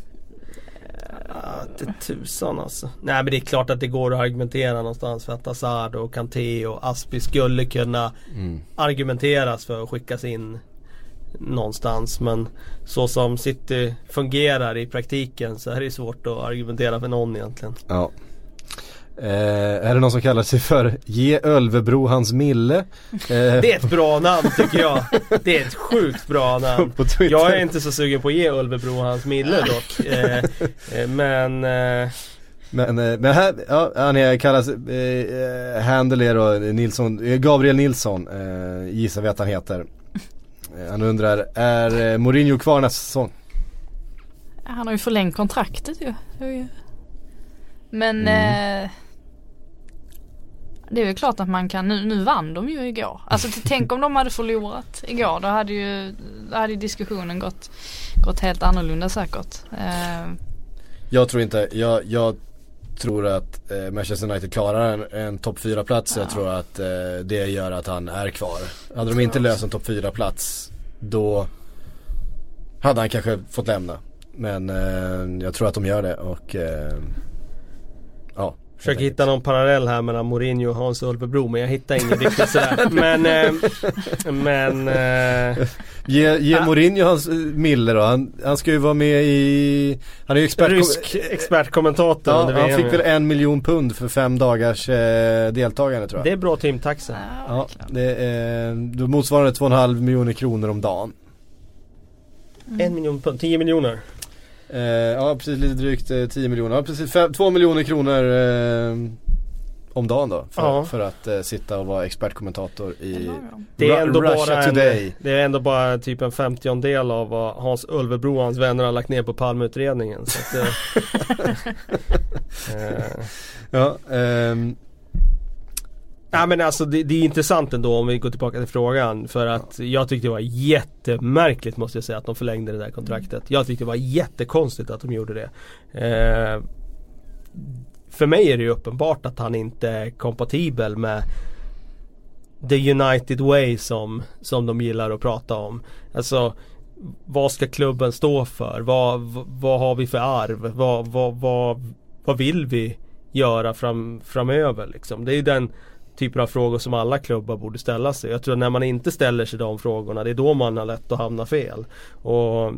Ja, det tusan alltså. Nej, men det är klart att det går att argumentera någonstans för att Hazard och Kanté och Aspi skulle kunna mm. argumenteras för att skickas in någonstans, men så som City fungerar i praktiken så är det svårt att argumentera för någon egentligen. Ja. Eh, är det någon som kallar sig för Ge Ölvebro hans mille? Eh. Det är ett bra namn tycker jag. Det är ett sjukt bra namn. Jag är inte så sugen på att ge Ölvebro hans mille dock. Eh, eh, men eh. Men, men här, ja, han är, kallas eh, Handler och Nilsson, Gabriel Nilsson eh, gissar vi att han heter. Han undrar, är Mourinho kvar nästa säsong? Han har ju förlängt kontraktet ju. Men mm. eh, det är väl klart att man kan, nu, nu vann de ju igår. Alltså tänk om de hade förlorat igår, då hade ju då hade diskussionen gått, gått helt annorlunda säkert. Eh. Jag tror inte, jag, jag tror att eh, Manchester United klarar en, en topp fyra plats. Ja. Jag tror att eh, det gör att han är kvar. Hade de inte löst en topp fyra plats, då hade han kanske fått lämna. Men eh, jag tror att de gör det och eh, ja. Försöker hitta någon parallell här mellan Mourinho och Hans Ölvebro, men jag hittar ingen riktigt sådär. Men eh, men eh, Ge, ge ah. Mourinho hans uh, mille då. Han, han ska ju vara med i... Han är ju expert, rysk expertkommentator. Ja, han fick väl en miljon pund för fem dagars eh, deltagande tror jag. Det är bra timtaxa. Ja, det är, då motsvarar det två och en halv miljoner kronor om dagen. Mm. En miljon pund, tio miljoner. Eh, ja, precis lite drygt eh, tio miljoner. Ja, precis fem, två miljoner kronor eh, om dagen då för, ja. för att eh, sitta och vara expertkommentator i det är ändå Russia bara Today. En, det är ändå bara typ en femtiondel av vad Hans Ölvebro och hans vänner har lagt ner på Palmeutredningen. Så att, eh, ja, ehm Ja, men alltså det, det är intressant ändå om vi går tillbaka till frågan, för att jag tyckte det var jättemärkligt måste jag säga att de förlängde det där kontraktet. Jag tyckte det var jättekonstigt att de gjorde det. Eh, för mig är det ju uppenbart att han inte är kompatibel med the United way som, som de gillar att prata om. Alltså vad ska klubben stå för? Vad, vad har vi för arv? Vad, vad, vad, vad vill vi göra fram, framöver liksom? Det är ju den typer av frågor som alla klubbar borde ställa sig. Jag tror att när man inte ställer sig de frågorna, det är då man har lätt att hamna fel. Och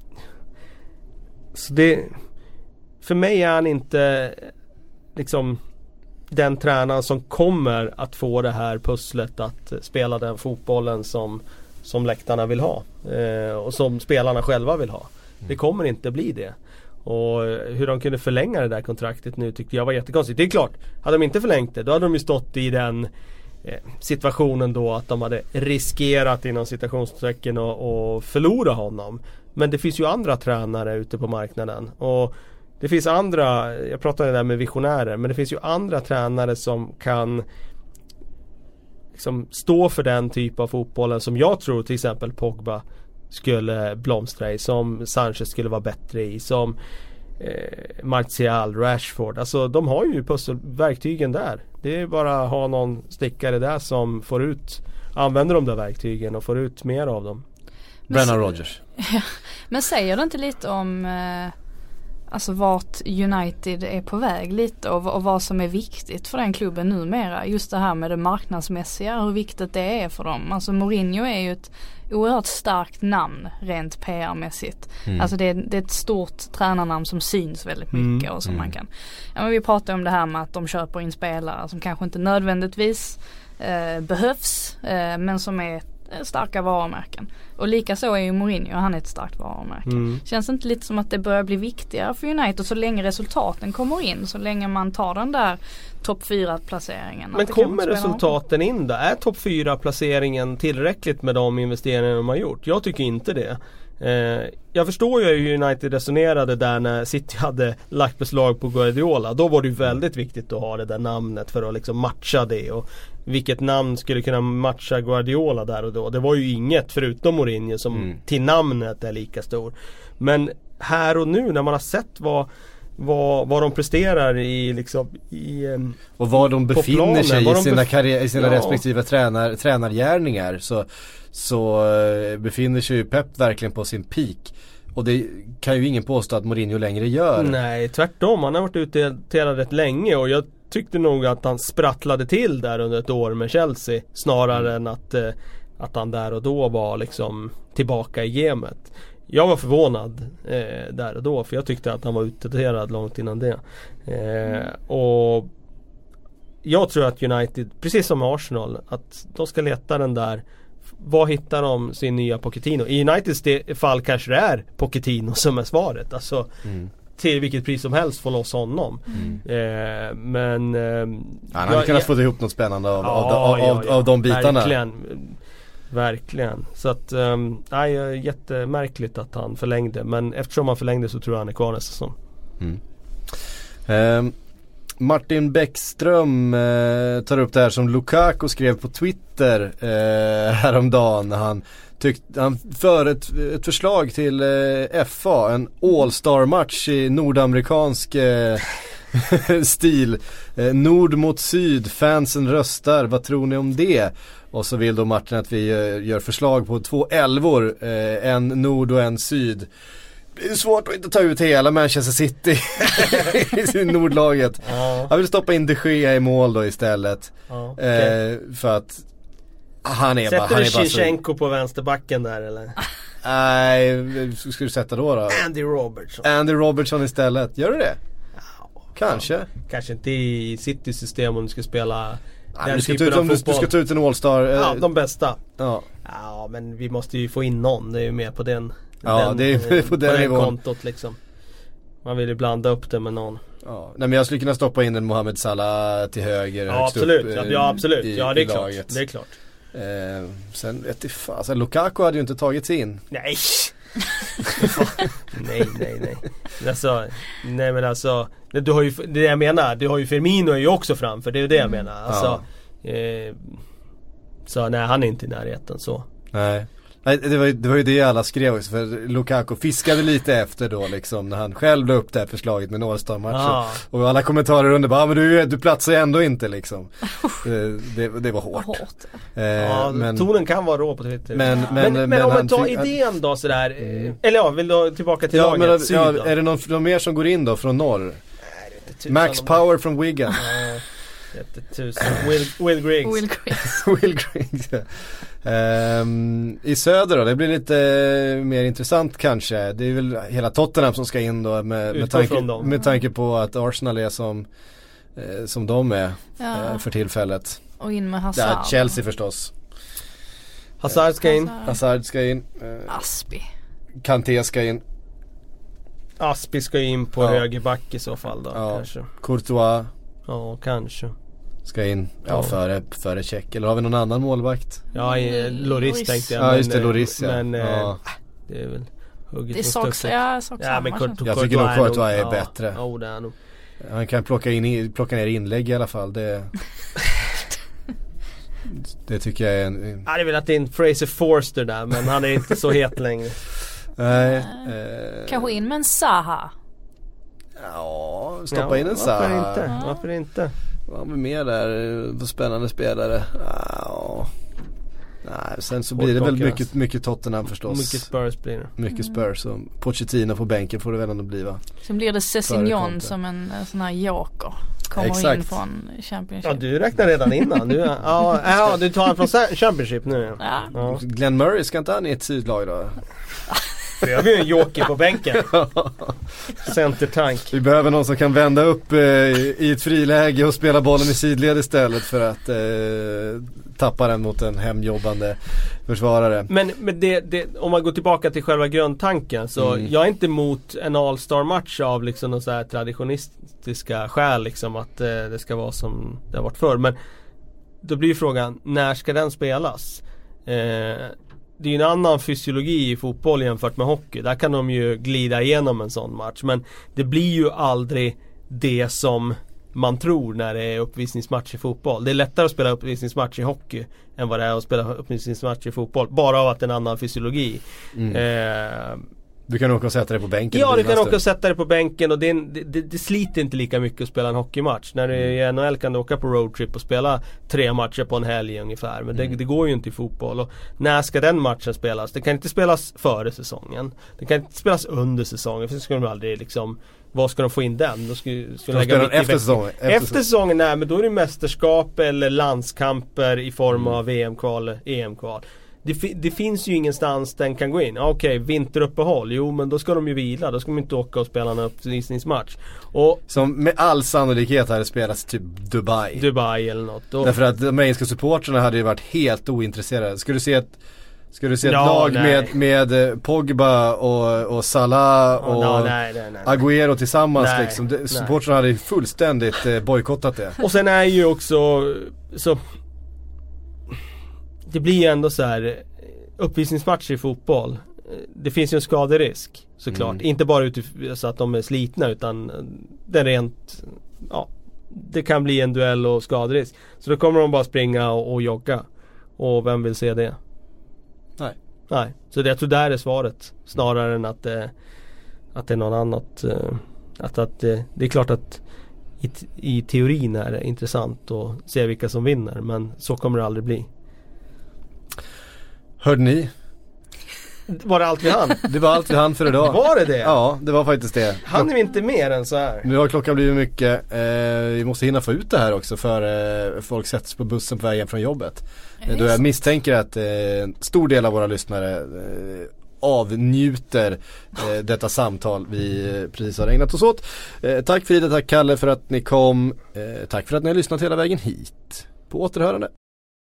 så det, för mig är han inte liksom den tränaren som kommer att få det här pusslet att spela den fotbollen som, som läktarna vill ha eh, och som spelarna själva vill ha. Det kommer inte bli det. Och hur de kunde förlänga det där kontraktet nu tyckte jag var jättekonstigt. Det är klart, hade de inte förlängt det, då hade de ju stått i den eh, situationen då att de hade riskerat inom citationstecken och, och förlora honom. Men det finns ju andra tränare ute på marknaden. Och det finns andra, jag pratade där med visionärer, men det finns ju andra tränare som kan liksom stå för den typ av fotbollen som jag tror till exempel Pogba skulle blomstra i, som Sanchez skulle vara bättre i, som eh, Martial, Rashford. Alltså de har ju pusselverktygen där. Det är bara att ha någon stickare där som får ut använder de där verktygen och får ut mer av dem. Brennan Rodgers. Ja, men säger det inte lite om eh, alltså vart United är på väg lite och, och vad som är viktigt för den klubben numera? Just det här med det marknadsmässiga, hur viktigt det är för dem. Alltså Mourinho är ju ett oerhört starkt namn rent P R-mässigt. Mm. Alltså det är, det är ett stort tränarnamn som syns väldigt mycket mm. och som mm. man kan. Ja, men vi pratar om det här med att de köper in spelare som kanske inte nödvändigtvis eh, behövs eh, men som är starka varumärken. Och lika så är ju Mourinho, han är ett starkt varumärke. Mm. Känns inte lite som att det börjar bli viktigare för United så länge resultaten kommer in, så länge man tar den där topp fyra placeringen. Men kommer resultaten in då? Är topp fyra placeringen tillräckligt med de investeringar de har gjort? Jag tycker inte det. Eh, jag förstår ju hur United resonerade där när City hade lagt beslag på Guardiola. Då var det ju väldigt viktigt att ha det där namnet för att liksom matcha det, och vilket namn skulle kunna matcha Guardiola där och då. Det var ju inget förutom Mourinho som mm. till namnet är lika stor. Men här och nu när man har sett vad Vad, vad de presterar i liksom i, och var de befinner planen, sig i sina, bef- karriär, i sina ja. respektive tränar, tränargärningar så, så befinner sig ju Pep verkligen på sin peak. Och det kan ju ingen påstå att Mourinho längre gör. Nej, tvärtom. Han har varit ute rätt länge och jag tyckte nog att han sprattlade till där under ett år med Chelsea snarare mm. än att, att han där och då var liksom tillbaka i gamet. Jag var förvånad eh, där och då, för jag tyckte att han var utdaterad långt innan det. Eh, mm. Och jag tror att United, precis som Arsenal, att de ska leta den där, vad hittar de sin nya Pochettino? I Uniteds fall kanske det är Pochettino som är svaret. Alltså mm. till vilket pris som helst få loss honom. Mm. Eh, men eh, han hade kunnat få ihop något spännande av, ja, av, av, ja, ja, av de bitarna. Verkligen. Verkligen. Så att um, nej, jättemärkligt att han förlängde. Men eftersom han förlängde så tror jag han är kvar nästa säsong. Mm. Um, Martin Bäckström uh, tar upp det här som Lukaku skrev på Twitter uh, häromdagen. Han tyckte han för ett, ett förslag till uh, F A, en All-Star-match i nordamerikansk uh, stil. Uh, nord mot syd, fansen röstar. Vad tror ni om det? Och så vill då Martin att vi gör förslag på två elvor, eh, en nord och en syd. Det är svårt att inte ta ut hela Manchester City i sin nordlaget. Ja. Jag vill stoppa in De Gea i mål då istället. Ja, okay. eh, för att han är Sätter bara... Sätter du Zinchenko på vänsterbacken där eller? Nej, ska du sätta då då? Andy Robertson. Andy Robertson istället, gör du det? Ja, kanske. Ja. Kanske inte i City-system om du ska spela... Ja, du, ska ta ut, om du, du ska ta ut en All-Star eh. Ja, de bästa. Ja. Ja, men vi måste ju få in någon. Det är ju mer på den. Ja, den, det är på, på den, den kontot liksom. Man vill ju blanda upp det med någon. Ja, nej, men jag skulle kunna stoppa in en Mohamed Salah till höger. Ja, absolut. Upp, eh, ja, absolut. I, ja, det är klart. Det är klart. Eh, sen vet jag fan, alltså, Lukaku hade ju inte tagit sig in. Nej. nej, nej, nej. Alltså, nej men alltså, du har ju, det jag menar, du har ju Firmino är ju också framför, det är ju det jag menar. Alltså, ja. eh, så nej, han är inte i närheten så. Nej. Nej, det var, det var ju det alla skrev också, för Lukaku fiskade lite efter då liksom när han själv la upp det här förslaget med All-Star-matcher. Ah. Och alla kommentarer under bara, ah, men du, du platsar ändå inte liksom. det, det, det var hårt. hårt. Eh, ja, men, tonen kan vara rå på Twitter. Men, men, men, men, men om man man tar fick, idén då sådär, mm. eller ja, vill du tillbaka till ja, laget? Men, syd, ja, då? är det någon, någon mer som går in då från norr? Nej, Max Power från Wigan. Jättetusen. Will, Will Griggs. Will Griggs. Will Griggs, ja. Um, I söder då, det blir lite uh, mer intressant kanske. Det är väl hela Tottenham som ska in då med, med, tanke, med tanke på att Arsenal är som, uh, som de är ja. uh, för tillfället. Och in med Hazard. Ja, Chelsea förstås. Hazard ska in. Hazard ska in. Uh, Aspi. Kanté ska in. Aspi ska in på ja. högerback i så fall då ja. kanske. Courtois. Ja, kanske. Ska in, ja, ja. före, före check. Eller har vi någon annan målvakt? Ja, i, Loris, Loris tänkte jag. Ja, just det, Loris, ja. Men ja. Äh, det är väl hugget det är Sox, ja, Sox ja, men Kurt, jag tycker nog Courtois är ja, bättre. Ja, det är nog. Han kan plocka, in, plocka ner inlägg i alla fall. Det, det tycker jag är en... Ja, det är väl att det är en Fraser Forster där, men han är inte så het längre. Nej. Eh, Kanske in med en Zaha. Ja, stoppa ja, in en Zaha. Varför inte? Varför inte? Vad har vi mer där? Spännande spelare. Ja. Nej, sen så blir det väl mycket, mycket Tottenham förstås. Mycket Spurs blir det. Mycket Spurs och Pochettino på bänken får det väl ändå bli, va? Sen blir det Sessignon som en sån här joker. Kommer Exakt. In från Championship. Ja, du räknar redan innan. Du, ja, ja, du tar han från Championship nu. Ja. Ja. Glenn Murray ska inte han i ett sydlag då? Vi har ju en joker på bänken. Centertank. Vi behöver någon som kan vända upp eh, i ett friläge och spela bollen i sidled istället för att eh, tappa den mot en hemjobbande försvarare. Men, men det, det, om man går tillbaka till själva grundtanken så mm. jag är inte emot en all-star-match av liksom någon så här traditionistiska skäl liksom att eh, det ska vara som det har varit förr. Men då blir ju frågan, när ska den spelas? Eh, det är ju en annan fysiologi i fotboll jämfört med hockey. Där kan de ju glida igenom en sån match. Men det blir ju aldrig det som man tror när det är uppvisningsmatch i fotboll. Det är lättare att spela uppvisningsmatch i hockey än vad det är att spela uppvisningsmatch i fotboll. Bara av att det är en annan fysiologi. Mm. Eh, du kan åka och sätta dig på bänken. Ja, du kan åka och sätta dig på bänken och det, det, det, det sliter inte lika mycket att spela en hockeymatch. När du är i N H L kan du åka på roadtrip och spela tre matcher på en helg ungefär. Men mm. det, det går ju inte i fotboll. Och när ska den matchen spelas? Det kan inte spelas före säsongen. Det kan inte spelas under säsongen. För så ska de aldrig liksom... Vad ska de få in den? Då ska, ska de lägga efter säsongen. Efter, efter säsongen, nej, men då är det mästerskap eller landskamper i form av mm. V M-kval, E M-kval. Det, det finns ju ingenstans den kan gå in. Okej, okay, vinteruppehåll. Jo, men då ska de ju vila. Då ska de inte åka och spela en uppvisningsmatch. Och som med all sannolikhet hade spelats typ Dubai. Dubai eller något. Och därför att de engelska supportrarna hade ju varit helt ointresserade. Ska du se ett Ska du se ett ja, lag nej. med, med Pogba och, och Salah och ja, nej, nej, nej. Agüero tillsammans nej, liksom. Supportrarna hade ju fullständigt eh, bojkottat det. Och sen är ju också så det blir ju ändå så här uppvisningsmatcher i fotboll. Det finns ju en skaderisk såklart. Mm. Inte bara utifrån så att de är slitna utan det är rent ja, det kan bli en duell och skaderisk. Så då kommer de bara springa och, och jogga. Och vem vill se det? Nej. Nej. Så det, jag tror där är svaret. Snarare än att, eh, att det är någon annat. Eh, att, att eh, det är klart att i, i teorin är det intressant att se vilka som vinner. Men så kommer det aldrig bli. Hörde ni? Var det allt vi hann? Det var allt vi hann för idag. Var det det? Ja, det var faktiskt det. Hann vi inte mer än så här? Nu har klockan blivit mycket. Eh, vi måste hinna få ut det här också för eh, folk sätts på bussen på vägen från jobbet. Eh, då jag misstänker att eh, en stor del av våra lyssnare eh, avnjuter eh, detta samtal vi eh, precis har ägnat oss åt. Eh, tack Frida, tack Kalle för att ni kom. Eh, tack för att ni har lyssnat hela vägen hit. På återhörande.